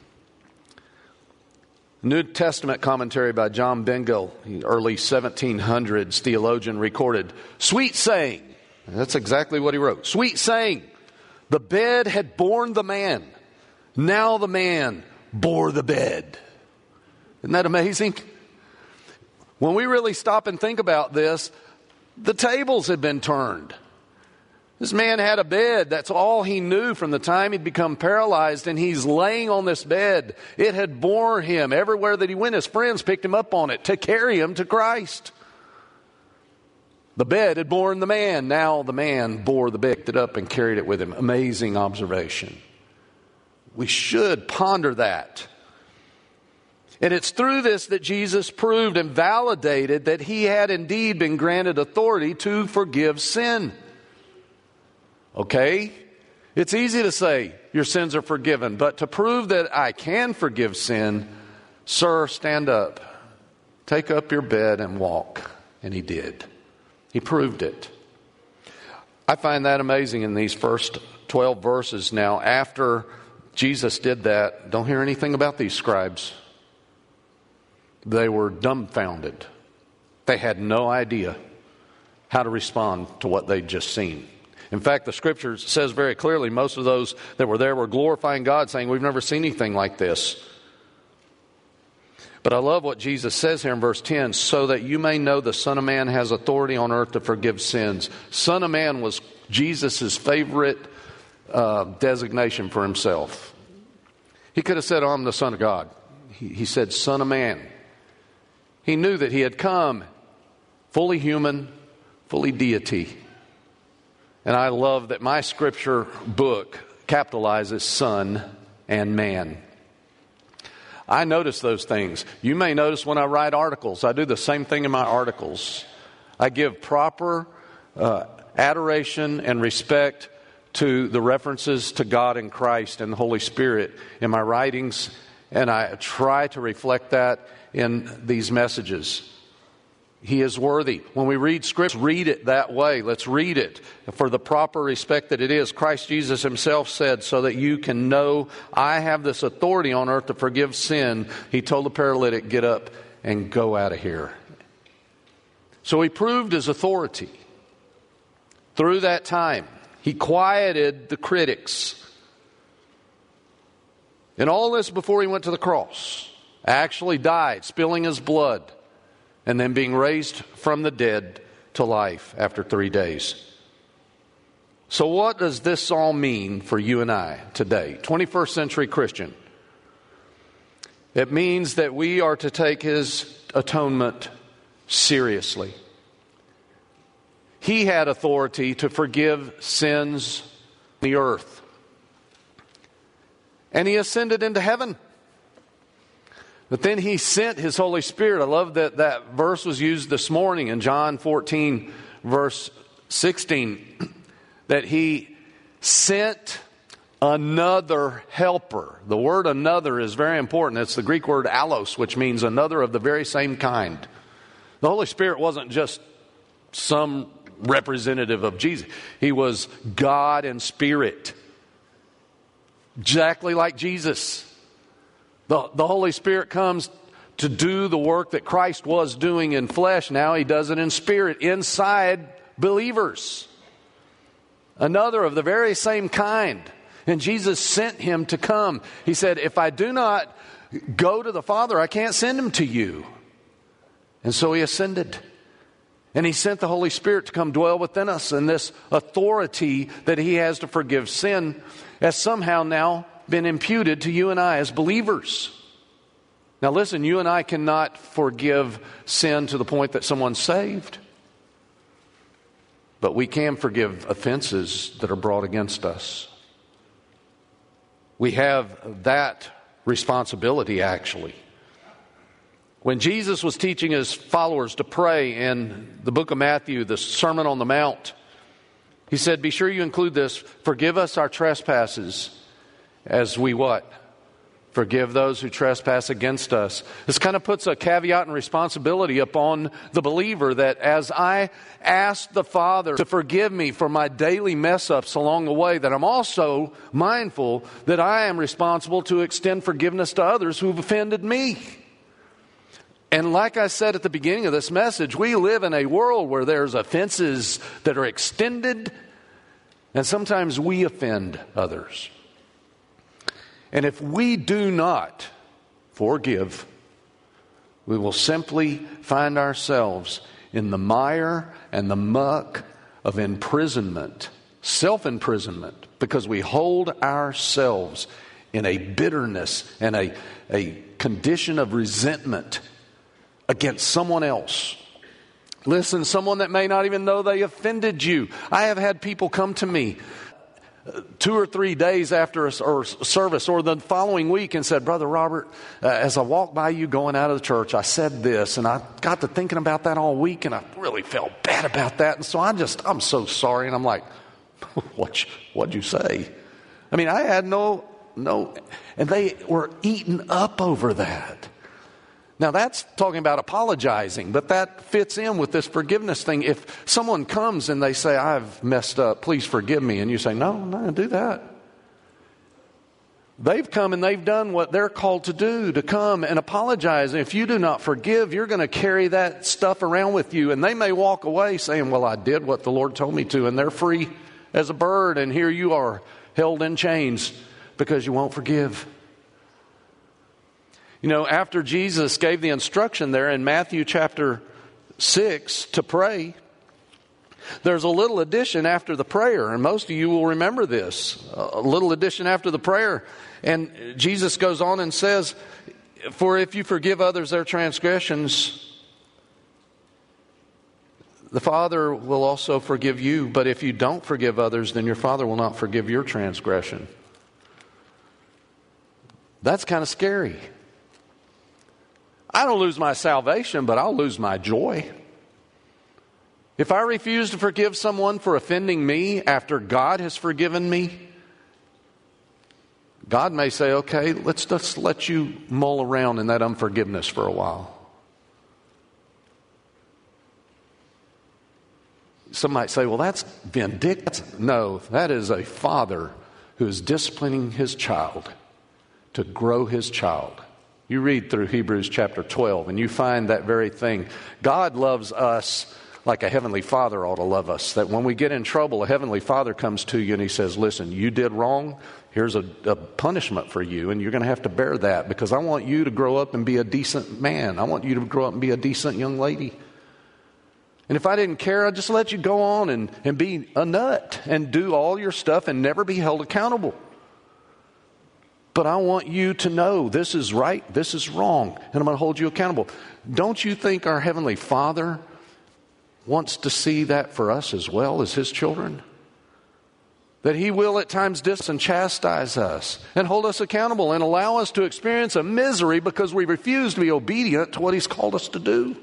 New Testament commentary by John Bengel, early 1700s theologian, recorded, "Sweet saying." That's exactly what he wrote. "Sweet saying. The bed had borne the man. Now the man bore the bed." Isn't that amazing? When we really stop and think about this, the tables had been turned. This man had a bed. That's all he knew from the time he'd become paralyzed, and he's laying on this bed. It had borne him everywhere that he went. His friends picked him up on it to carry him to Christ. The bed had borne the man. Now the man bore the bed, picked it up, and carried it with him. Amazing observation. We should ponder that. And it's through this that Jesus proved and validated that he had indeed been granted authority to forgive sin. Okay? It's easy to say your sins are forgiven, but to prove that I can forgive sin, sir, stand up, take up your bed and walk. And he did. He proved it. I find that amazing in these first 12 verses. Now, after Jesus did that, don't hear anything about these scribes. They were dumbfounded. They had no idea how to respond to what they'd just seen. In fact, the scripture says very clearly, most of those that were there were glorifying God, saying, "We've never seen anything like this." But I love what Jesus says here in verse 10, "So that you may know the Son of Man has authority on earth to forgive sins." Son of Man was Jesus' favorite designation for himself. He could have said, "I'm the Son of God." He said, "Son of Man." He knew that he had come fully human, fully deity. And I love that my scripture book capitalizes son and man. I notice those things. You may notice when I write articles, I do the same thing in my articles. I give proper adoration and respect to the references to God and Christ and the Holy Spirit in my writings, and I try to reflect that in these messages. He is worthy. When we read Scripture, read it that way. Let's read it for the proper respect that it is. Christ Jesus himself said, "So that you can know I have this authority on earth to forgive sin." He told the paralytic, "Get up and go out of here." So he proved his authority. Through that time, he quieted the critics. And all this before he went to the cross. Actually died, spilling his blood, and then being raised from the dead to life after 3 days. So what does this all mean for you and I today, 21st century Christian? It means that we are to take his atonement seriously. He had authority to forgive sins on the earth. And he ascended into heaven. But then he sent his Holy Spirit. I love that that verse was used this morning in John 14, verse 16, that he sent another helper. The word another is very important. It's the Greek word allos, which means another of the very same kind. The Holy Spirit wasn't just some representative of Jesus. He was God and Spirit, exactly like Jesus. The Holy Spirit comes to do the work that Christ was doing in flesh. Now he does it in spirit inside believers. Another of the very same kind. And Jesus sent him to come. He said, "If I do not go to the Father, I can't send him to you." And so he ascended. And he sent the Holy Spirit to come dwell within us. And this authority that he has to forgive sin has somehow now been imputed to you and I as believers. Now listen, you and I cannot forgive sin to the point that someone's saved. But we can forgive offenses that are brought against us. We have that responsibility, actually. When Jesus was teaching his followers to pray in the book of Matthew, the Sermon on the Mount, he said, "Be sure you include this, forgive us our trespasses as we" what? Forgive those who trespass against us. This kind of puts a caveat and responsibility upon the believer that as I ask the Father to forgive me for my daily mess-ups along the way, that I'm also mindful that I am responsible to extend forgiveness to others who've offended me. And like I said at the beginning of this message, we live in a world where there's offenses that are extended, and sometimes we offend others. And if we do not forgive, we will simply find ourselves in the mire and the muck of imprisonment, self-imprisonment, because we hold ourselves in a bitterness and a condition of resentment against someone else. Listen, someone that may not even know they offended you. I have had people come to me 2 or 3 days after a service or the following week and said, Brother Robert, as I walked by you going out of the church, I said this, and I got to thinking about that all week, and I really felt bad about that. And so I'm so sorry. And I'm like, what'd you say? I mean, I had no, and they were eaten up over that. Now, that's talking about apologizing, but that fits in with this forgiveness thing. If someone comes and they say, I've messed up, please forgive me, and you say, no, I'm not going to do that. They've come and they've done what they're called to do, to come and apologize. And if you do not forgive, you're going to carry that stuff around with you. And they may walk away saying, well, I did what the Lord told me to, and they're free as a bird, and here you are held in chains because you won't forgive. You know, after Jesus gave the instruction there in Matthew chapter 6 to pray, there's a little addition after the prayer, and most of you will remember this, a little addition after the prayer. And Jesus goes on and says, for if you forgive others their transgressions, the Father will also forgive you. But if you don't forgive others, then your Father will not forgive your transgression. That's kind of scary. I don't lose my salvation, but I'll lose my joy. If I refuse to forgive someone for offending me after God has forgiven me, God may say, okay, let's just let you mull around in that unforgiveness for a while. Some might say, well, that's vindictive. No, that is a father who is disciplining his child to grow his child. You read through Hebrews chapter 12 and you find that very thing. God loves us like a heavenly father ought to love us. That when we get in trouble, a heavenly father comes to you and he says, listen, you did wrong. Here's a punishment for you, and you're going to have to bear that because I want you to grow up and be a decent man. I want you to grow up and be a decent young lady. And if I didn't care, I'd just let you go on and be a nut and do all your stuff and never be held accountable. But I want you to know this is right, this is wrong, and I'm going to hold you accountable. Don't you think our Heavenly Father wants to see that for us as well as His children? That He will at times discipline and chastise us and hold us accountable and allow us to experience a misery because we refuse to be obedient to what He's called us to do.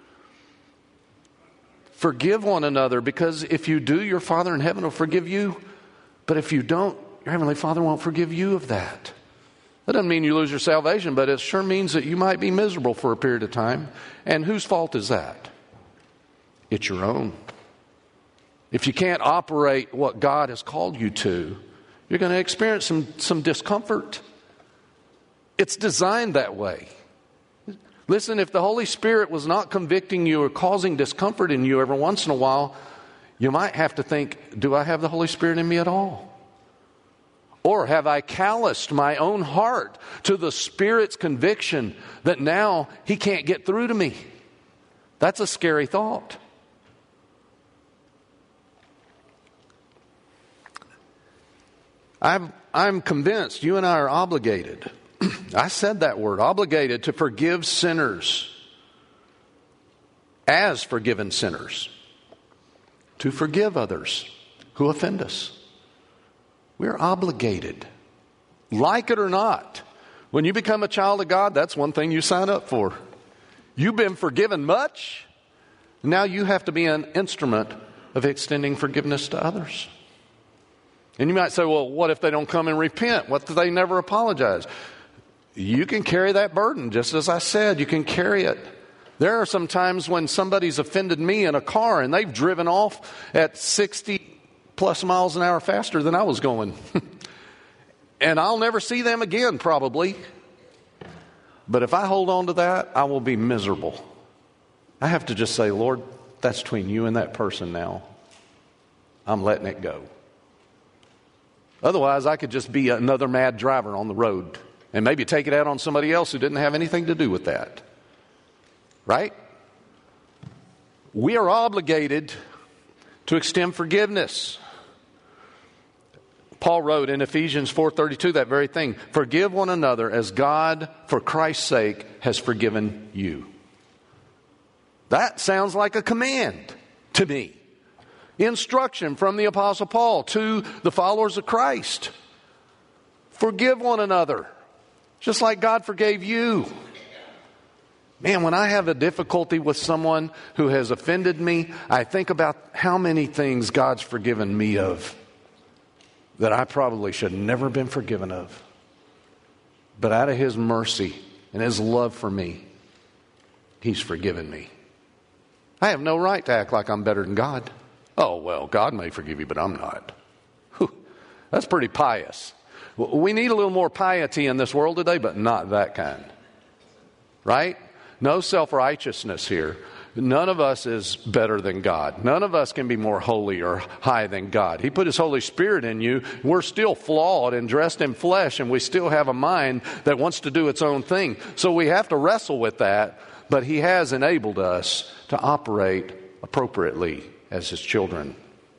Forgive one another, because if you do, your Father in heaven will forgive you. But if you don't, your Heavenly Father won't forgive you of that. That doesn't mean you lose your salvation, but it sure means that you might be miserable for a period of time. And whose fault is that? It's your own. If you can't operate what God has called you to, you're going to experience some discomfort. It's designed that way. Listen, if the Holy Spirit was not convicting you or causing discomfort in you every once in a while, you might have to think, do I have the Holy Spirit in me at all? Or have I calloused my own heart to the Spirit's conviction that now He can't get through to me? That's a scary thought. I'm convinced you and I are obligated. I said that word, obligated, to forgive sinners as forgiven sinners, to forgive others who offend us. We're obligated, like it or not. When you become a child of God, that's one thing you sign up for. You've been forgiven much. Now you have to be an instrument of extending forgiveness to others. And you might say, well, what if they don't come and repent? What if they never apologize? you can carry that burden, just as I said, you can carry it. There are some times when somebody's offended me in a car and they've driven off at 60 plus miles an hour faster than I was going. And I'll never see them again, probably. But if I hold on to that, I will be miserable. I have to just say, Lord, that's between you and that person now. I'm letting it go. Otherwise, I could just be another mad driver on the road and maybe take it out on somebody else who didn't have anything to do with that. Right? We are obligated to extend forgiveness. Paul wrote in Ephesians 4:32 that very thing. Forgive one another as God, for Christ's sake, has forgiven you. That sounds like a command to me. Instruction from the Apostle Paul to the followers of Christ. Forgive one another, just like God forgave you. Man, when I have a difficulty with someone who has offended me, I think about how many things God's forgiven me of that I probably should have never been forgiven of. But out of His mercy and His love for me, He's forgiven me. I have no right to act like I'm better than God. Oh, well, God may forgive you, but I'm not. Whew, that's pretty pious. We need a little more piety in this world today, but not that kind. Right? No self-righteousness here. None of us is better than God. None of us can be more holy or high than God. He put His Holy Spirit in you. We're still flawed and dressed in flesh, and we still have a mind that wants to do its own thing. So we have to wrestle with that, but He has enabled us to operate appropriately as His children.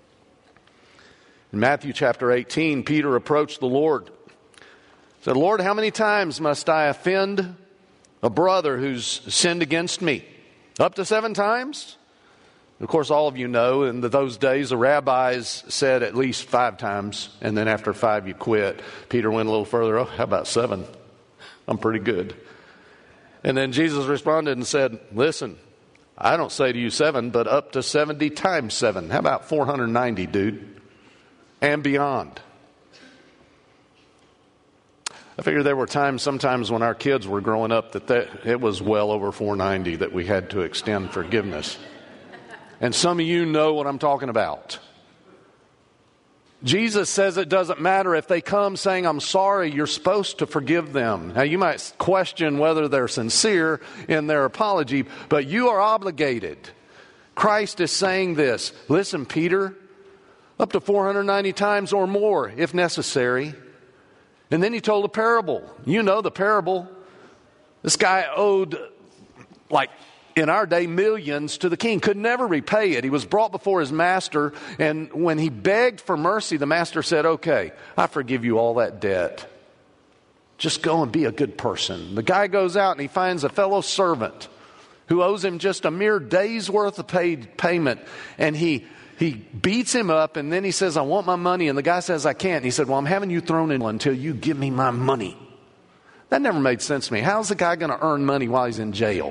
In Matthew chapter 18, Peter approached the Lord. He said, Lord, how many times must I offend a brother who's sinned against me? Up to 7 times? Of course, all of you know, in those days, the rabbis said at least 5 times, and then after 5 you quit. Peter went a little further. Oh, how about 7? I'm pretty good. And then Jesus responded and said, listen, I don't say to you 7, but up to 70 times 7. How about 490, dude? And beyond. I figure there were times sometimes when our kids were growing up that it was well over 490 that we had to extend forgiveness. And some of you know what I'm talking about. Jesus says it doesn't matter if they come saying, I'm sorry, you're supposed to forgive them. Now you might question whether they're sincere in their apology, but you are obligated. Christ is saying this. Listen, Peter, up to 490 times or more if necessary. And then He told a parable. You know the parable. This guy owed, like in our day, millions to the king. Could never repay it. He was brought before his master. And when he begged for mercy, the master said, okay, I forgive you all that debt. Just go and be a good person. The guy goes out and he finds a fellow servant who owes him just a mere day's worth of payment. And he beats him up, and then he says, I want my money. And the guy says, I can't. And he said, well, I'm having you thrown in until you give me my money. That never made sense to me. How's the guy going to earn money while he's in jail?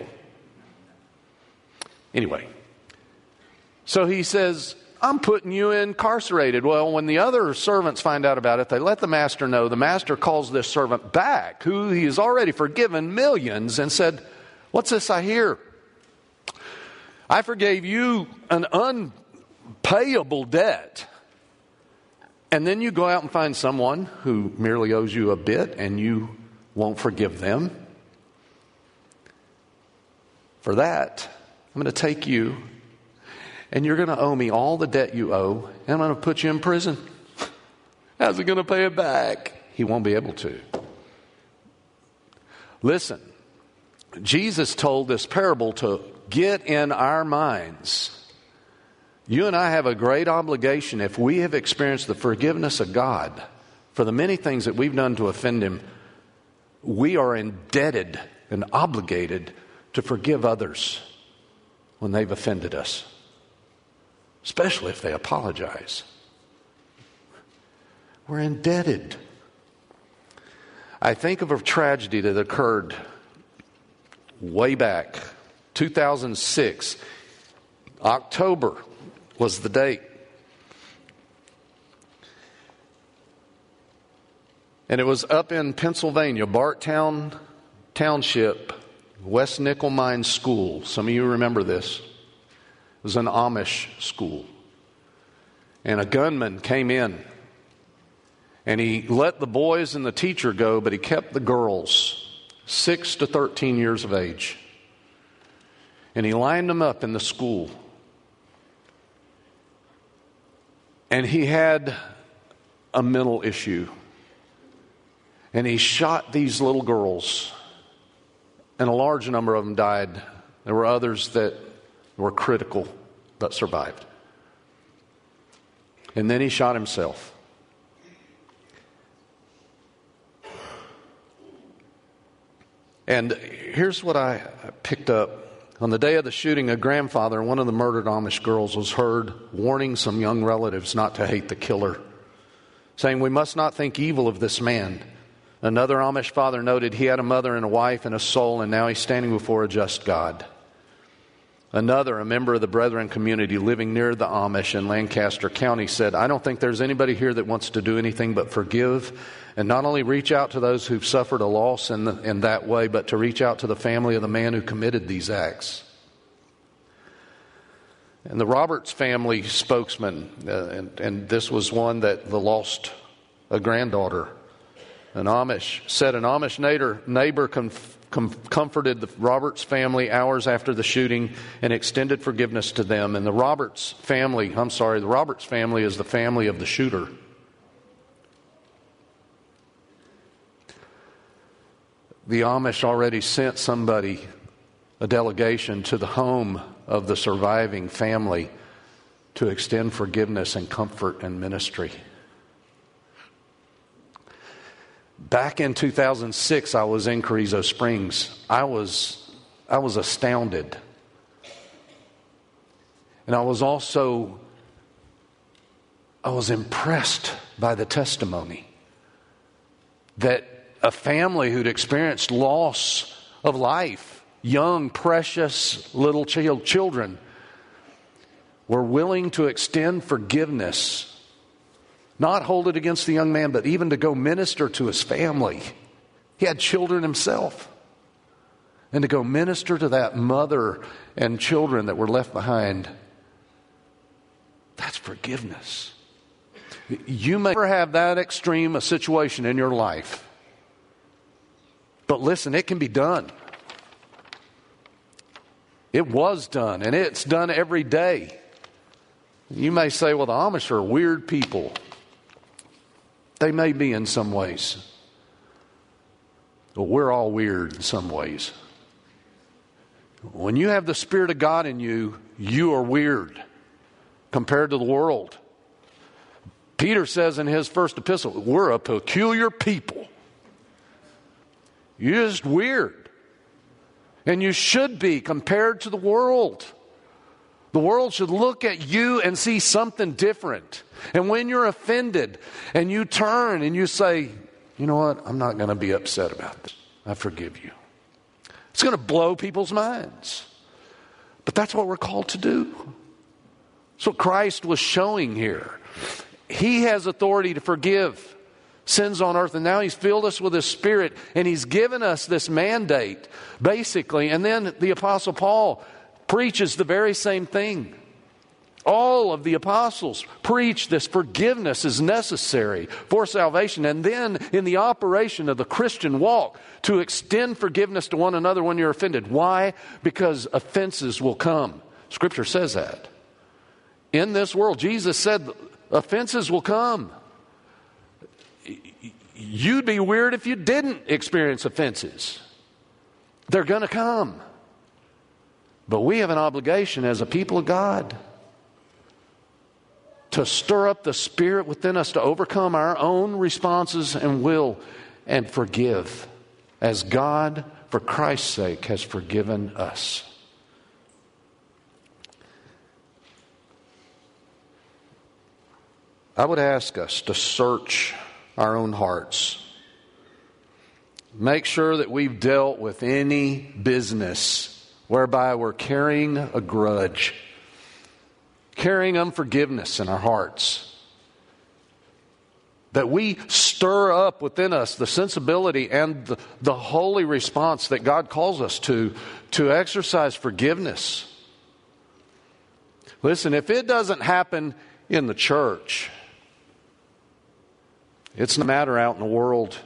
Anyway, so he says, I'm putting you incarcerated. Well, when the other servants find out about it, they let the master know. The master calls this servant back, who he has already forgiven millions, and said, what's this I hear? I forgave you an unpayable debt. And then you go out and find someone who merely owes you a bit and you won't forgive them. For that, I'm going to take you and you're going to owe me all the debt you owe, and I'm going to put you in prison. How's he going to pay it back? He won't be able to. Listen, Jesus told this parable to get in our minds. You and I have a great obligation, if we have experienced the forgiveness of God for the many things that we've done to offend Him, we are indebted and obligated to forgive others when they've offended us, especially if they apologize. We're indebted. I think of a tragedy that occurred way back, 2006, October was the date. And it was up in Pennsylvania, Bartown Township, West Nickel Mines School. Some of you remember this. It was an Amish school. And a gunman came in. And he let the boys and the teacher go, but he kept the girls, 6 to 13 years of age. And he lined them up in the school. And he had a mental issue. And he shot these little girls. And a large number of them died. There were others that were critical but survived. And then he shot himself. And here's what I picked up. On the day of the shooting, a grandfather, one of the murdered Amish girls, was heard warning some young relatives not to hate the killer, saying, "We must not think evil of this man." Another Amish father noted he had a mother and a wife and a soul, and now he's standing before a just God. Another, a member of the Brethren community living near the Amish in Lancaster County, said, "I don't think there's anybody here that wants to do anything but forgive and not only reach out to those who've suffered a loss in that way, but to reach out to the family of the man who committed these acts." And the Roberts family spokesman, and this was one that lost a granddaughter, an Amish, said an Amish neighbor comforted the Roberts family hours after the shooting and extended forgiveness to them. And the Roberts family is the family of the shooter. The Amish already sent a delegation to the home of the surviving family to extend forgiveness and comfort and ministry. Back in 2006, I was in Carrizo Springs. I was astounded. And I was impressed by the testimony that a family who'd experienced loss of life, young, precious little children, were willing to extend forgiveness. Not hold it against the young man, but even to go minister to his family. He had children himself. And to go minister to that mother and children that were left behind. That's forgiveness. You may never have that extreme a situation in your life. But listen, it can be done. It was done, and it's done every day. You may say, well, the Amish are weird people. They may be in some ways. But we're all weird in some ways. When you have the Spirit of God in you, you are weird compared to the world. Peter says in his first epistle, we're a peculiar people. You're just weird. And you should be compared to the world. The world should look at you and see something different. And when you're offended and you turn and you say, you know what, I'm not going to be upset about this. I forgive you. It's going to blow people's minds. But that's what we're called to do. That's what Christ was showing here. He has authority to forgive sins on earth, and now He's filled us with His Spirit, and He's given us this mandate, basically. And then the Apostle Paul preaches the very same thing. All of the apostles preach this forgiveness is necessary for salvation. And then in the operation of the Christian walk, to extend forgiveness to one another when you're offended. Why? Because offenses will come. Scripture says that. In this world, Jesus said offenses will come. You'd be weird if you didn't experience offenses. They're going to come. But we have an obligation as a people of God to stir up the Spirit within us to overcome our own responses and will and forgive as God, for Christ's sake, has forgiven us. I would ask us to search our own hearts. Make sure that we've dealt with any business whereby we're carrying a grudge, carrying unforgiveness in our hearts. That we stir up within us the sensibility and the holy response that God calls us to exercise forgiveness. Listen, if it doesn't happen in the church, it's no matter out in the world.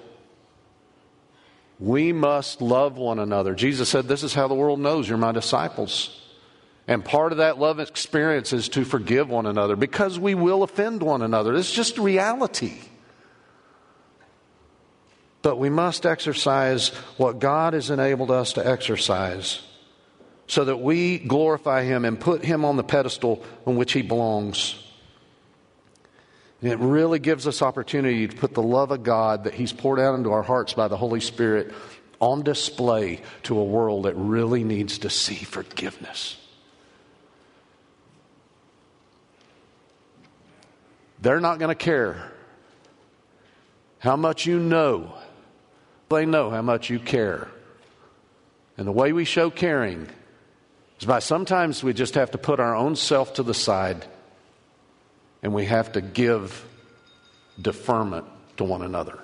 We must love one another. Jesus said, this is how the world knows you're my disciples. And part of that love experience is to forgive one another, because we will offend one another. It's just reality. But we must exercise what God has enabled us to exercise so that we glorify Him and put Him on the pedestal on which He belongs. And it really gives us opportunity to put the love of God that He's poured out into our hearts by the Holy Spirit on display to a world that really needs to see forgiveness. They're not going to care how much you know. They know how much you care. And the way we show caring is by sometimes we just have to put our own self to the side and we have to give deferment to one another.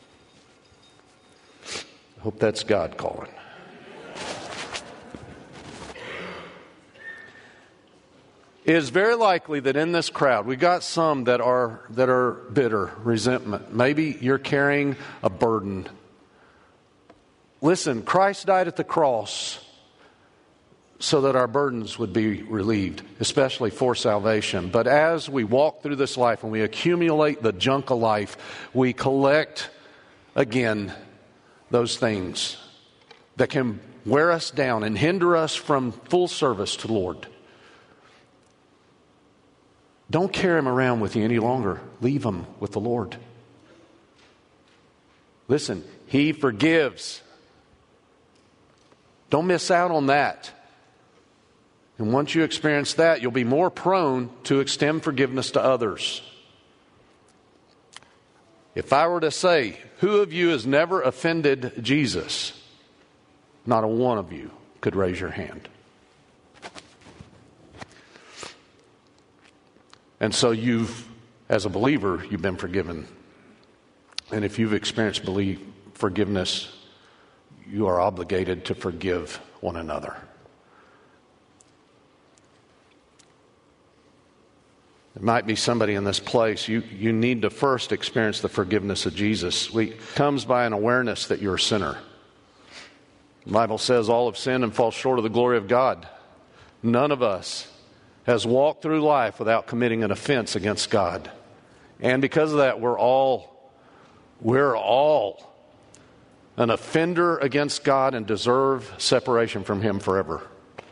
I hope that's God calling. It is very likely that in this crowd, we got some that are bitter, resentment. Maybe you're carrying a burden. Listen, Christ died at the cross so that our burdens would be relieved, especially for salvation. But as we walk through this life and we accumulate the junk of life, we collect again those things that can wear us down and hinder us from full service to the Lord. Don't carry them around with you any longer. Leave them with the Lord. Listen, He forgives. Don't miss out on that. And once you experience that, you'll be more prone to extend forgiveness to others. If I were to say, who of you has never offended Jesus? Not a one of you could raise your hand. And so as a believer, you've been forgiven. And if you've experienced forgiveness, you are obligated to forgive one another. There might be somebody in this place. You need to first experience the forgiveness of Jesus. It comes by an awareness that you're a sinner. The Bible says all have sinned and fall short of the glory of God. None of us has walked through life without committing an offense against God. And because of that, we're all an offender against God and deserve separation from Him forever.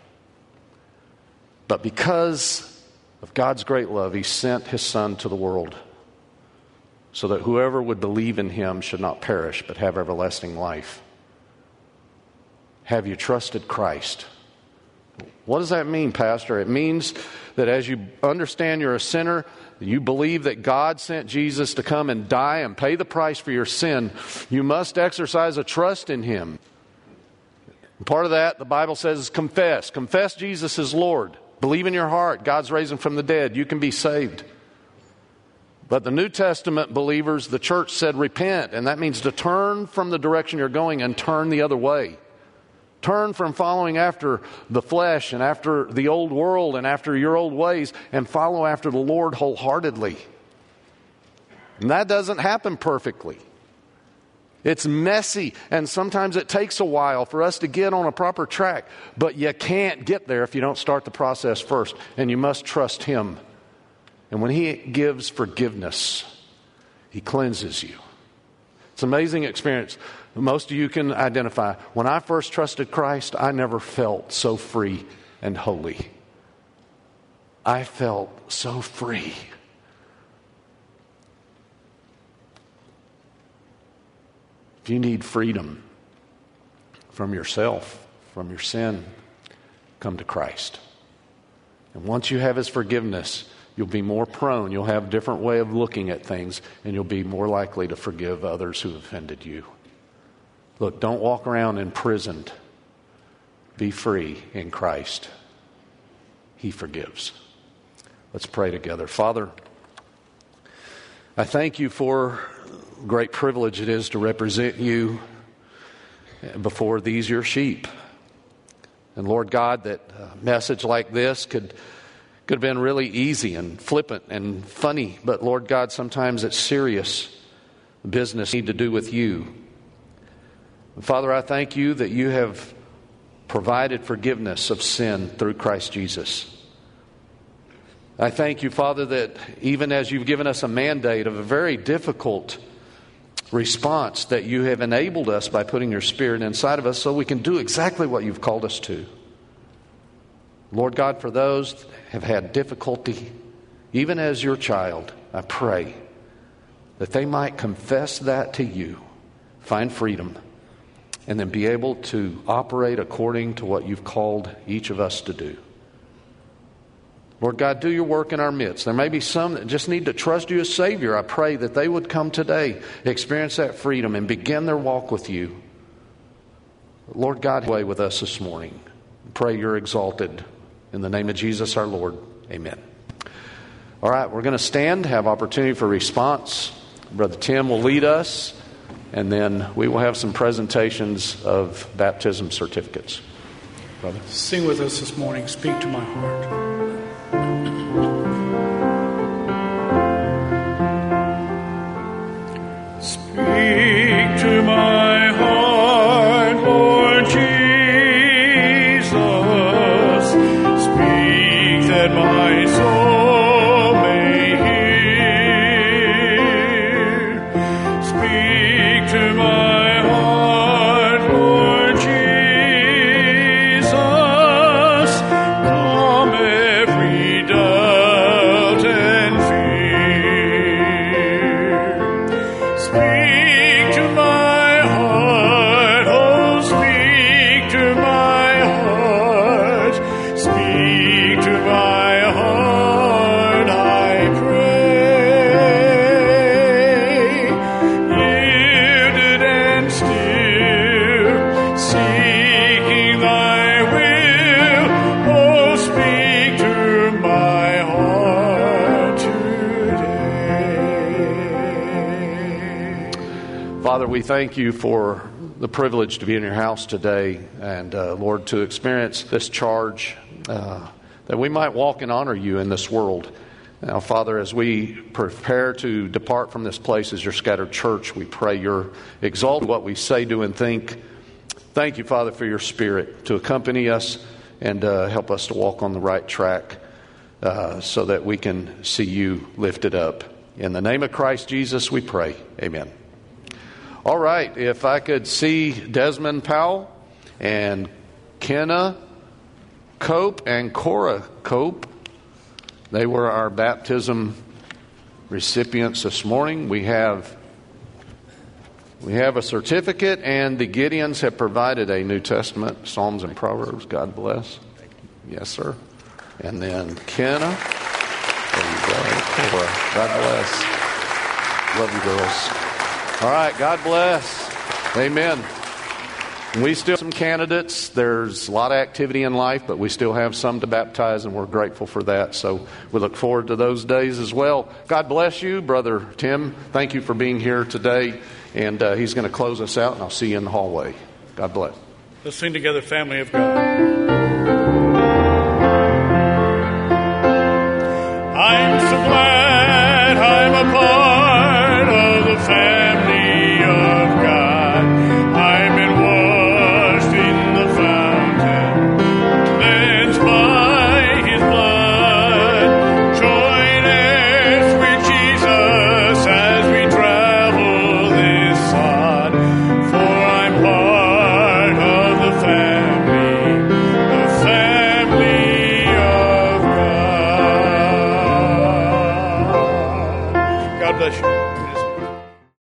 But because of God's great love, He sent His Son to the world so that whoever would believe in Him should not perish but have everlasting life. Have you trusted Christ? What does that mean, Pastor? It means that as you understand you're a sinner, you believe that God sent Jesus to come and die and pay the price for your sin, you must exercise a trust in Him. And part of that, the Bible says, is confess. Confess Jesus is Lord. Believe in your heart God's raised Him from the dead. You can be saved. But the New Testament believers, the church said repent, and that means to turn from the direction you're going and turn the other way. Turn from following after the flesh and after the old world and after your old ways and follow after the Lord wholeheartedly. And that doesn't happen perfectly. It's messy, and sometimes it takes a while for us to get on a proper track. But you can't get there if you don't start the process first, and you must trust Him. And when He gives forgiveness, He cleanses you. It's an amazing experience. Most of you can identify. When I first trusted Christ, I never felt so free and holy. I felt so free. If you need freedom from yourself, from your sin, come to Christ. And once you have His forgiveness, you'll be more prone, you'll have a different way of looking at things, and you'll be more likely to forgive others who offended you. Look, don't walk around imprisoned. Be free in Christ. He forgives. Let's pray together. Father, I thank you for the great privilege it is to represent you before these your sheep. And Lord God, that a message like this could have been really easy and flippant and funny, but Lord God, sometimes it's serious business need to do with you. And Father, I thank you that you have provided forgiveness of sin through Christ Jesus. I thank you, Father, that even as you've given us a mandate of a very difficult response, that you have enabled us by putting your Spirit inside of us so we can do exactly what you've called us to. Lord God, for those that have had difficulty, even as your child, I pray that they might confess that to you, find freedom, and then be able to operate according to what you've called each of us to do. Lord God, do your work in our midst. There may be some that just need to trust you as Savior. I pray that they would come today, experience that freedom, and begin their walk with you. Lord God, away with us this morning. Pray you're exalted. In the name of Jesus our Lord, amen. All right, we're going to stand, have opportunity for response. Brother Tim will lead us, and then we will have some presentations of baptism certificates. Brother. Sing with us this morning, Speak to My Heart. Speak to my heart, Lord Jesus. Speak that my soul may hear. Speak to my heart, Lord Jesus. Calm every doubt and fear. Speak to my heart, oh, speak to my heart. Speak to my heart, I pray. Yielded and still, seeking thy will, oh, speak to my heart today. Father, we thank you for the privilege to be in your house today, and Lord, to experience this charge that we might walk and honor you in this world. Now, Father, as we prepare to depart from this place as your scattered church, we pray you're exalt what we say, do, and think. Thank you, Father, for your Spirit to accompany us and help us to walk on the right track so that we can see you lifted up. In the name of Christ Jesus, we pray. Amen. All right, if I could see Desmond Powell and Kenna Cope and Cora Cope. They were our baptism recipients this morning. We have a certificate, and the Gideons have provided a New Testament, Psalms and Proverbs. God bless. Yes, sir. And then Kenna. There you go. Cora. God bless. Love you, girls. All right, God bless. Amen. We still have some candidates. There's a lot of activity in life, but we still have some to baptize, and we're grateful for that. So we look forward to those days as well. God bless you, Brother Tim. Thank you for being here today. And he's going to close us out, and I'll see you in the hallway. God bless. Let's sing together, Family of God.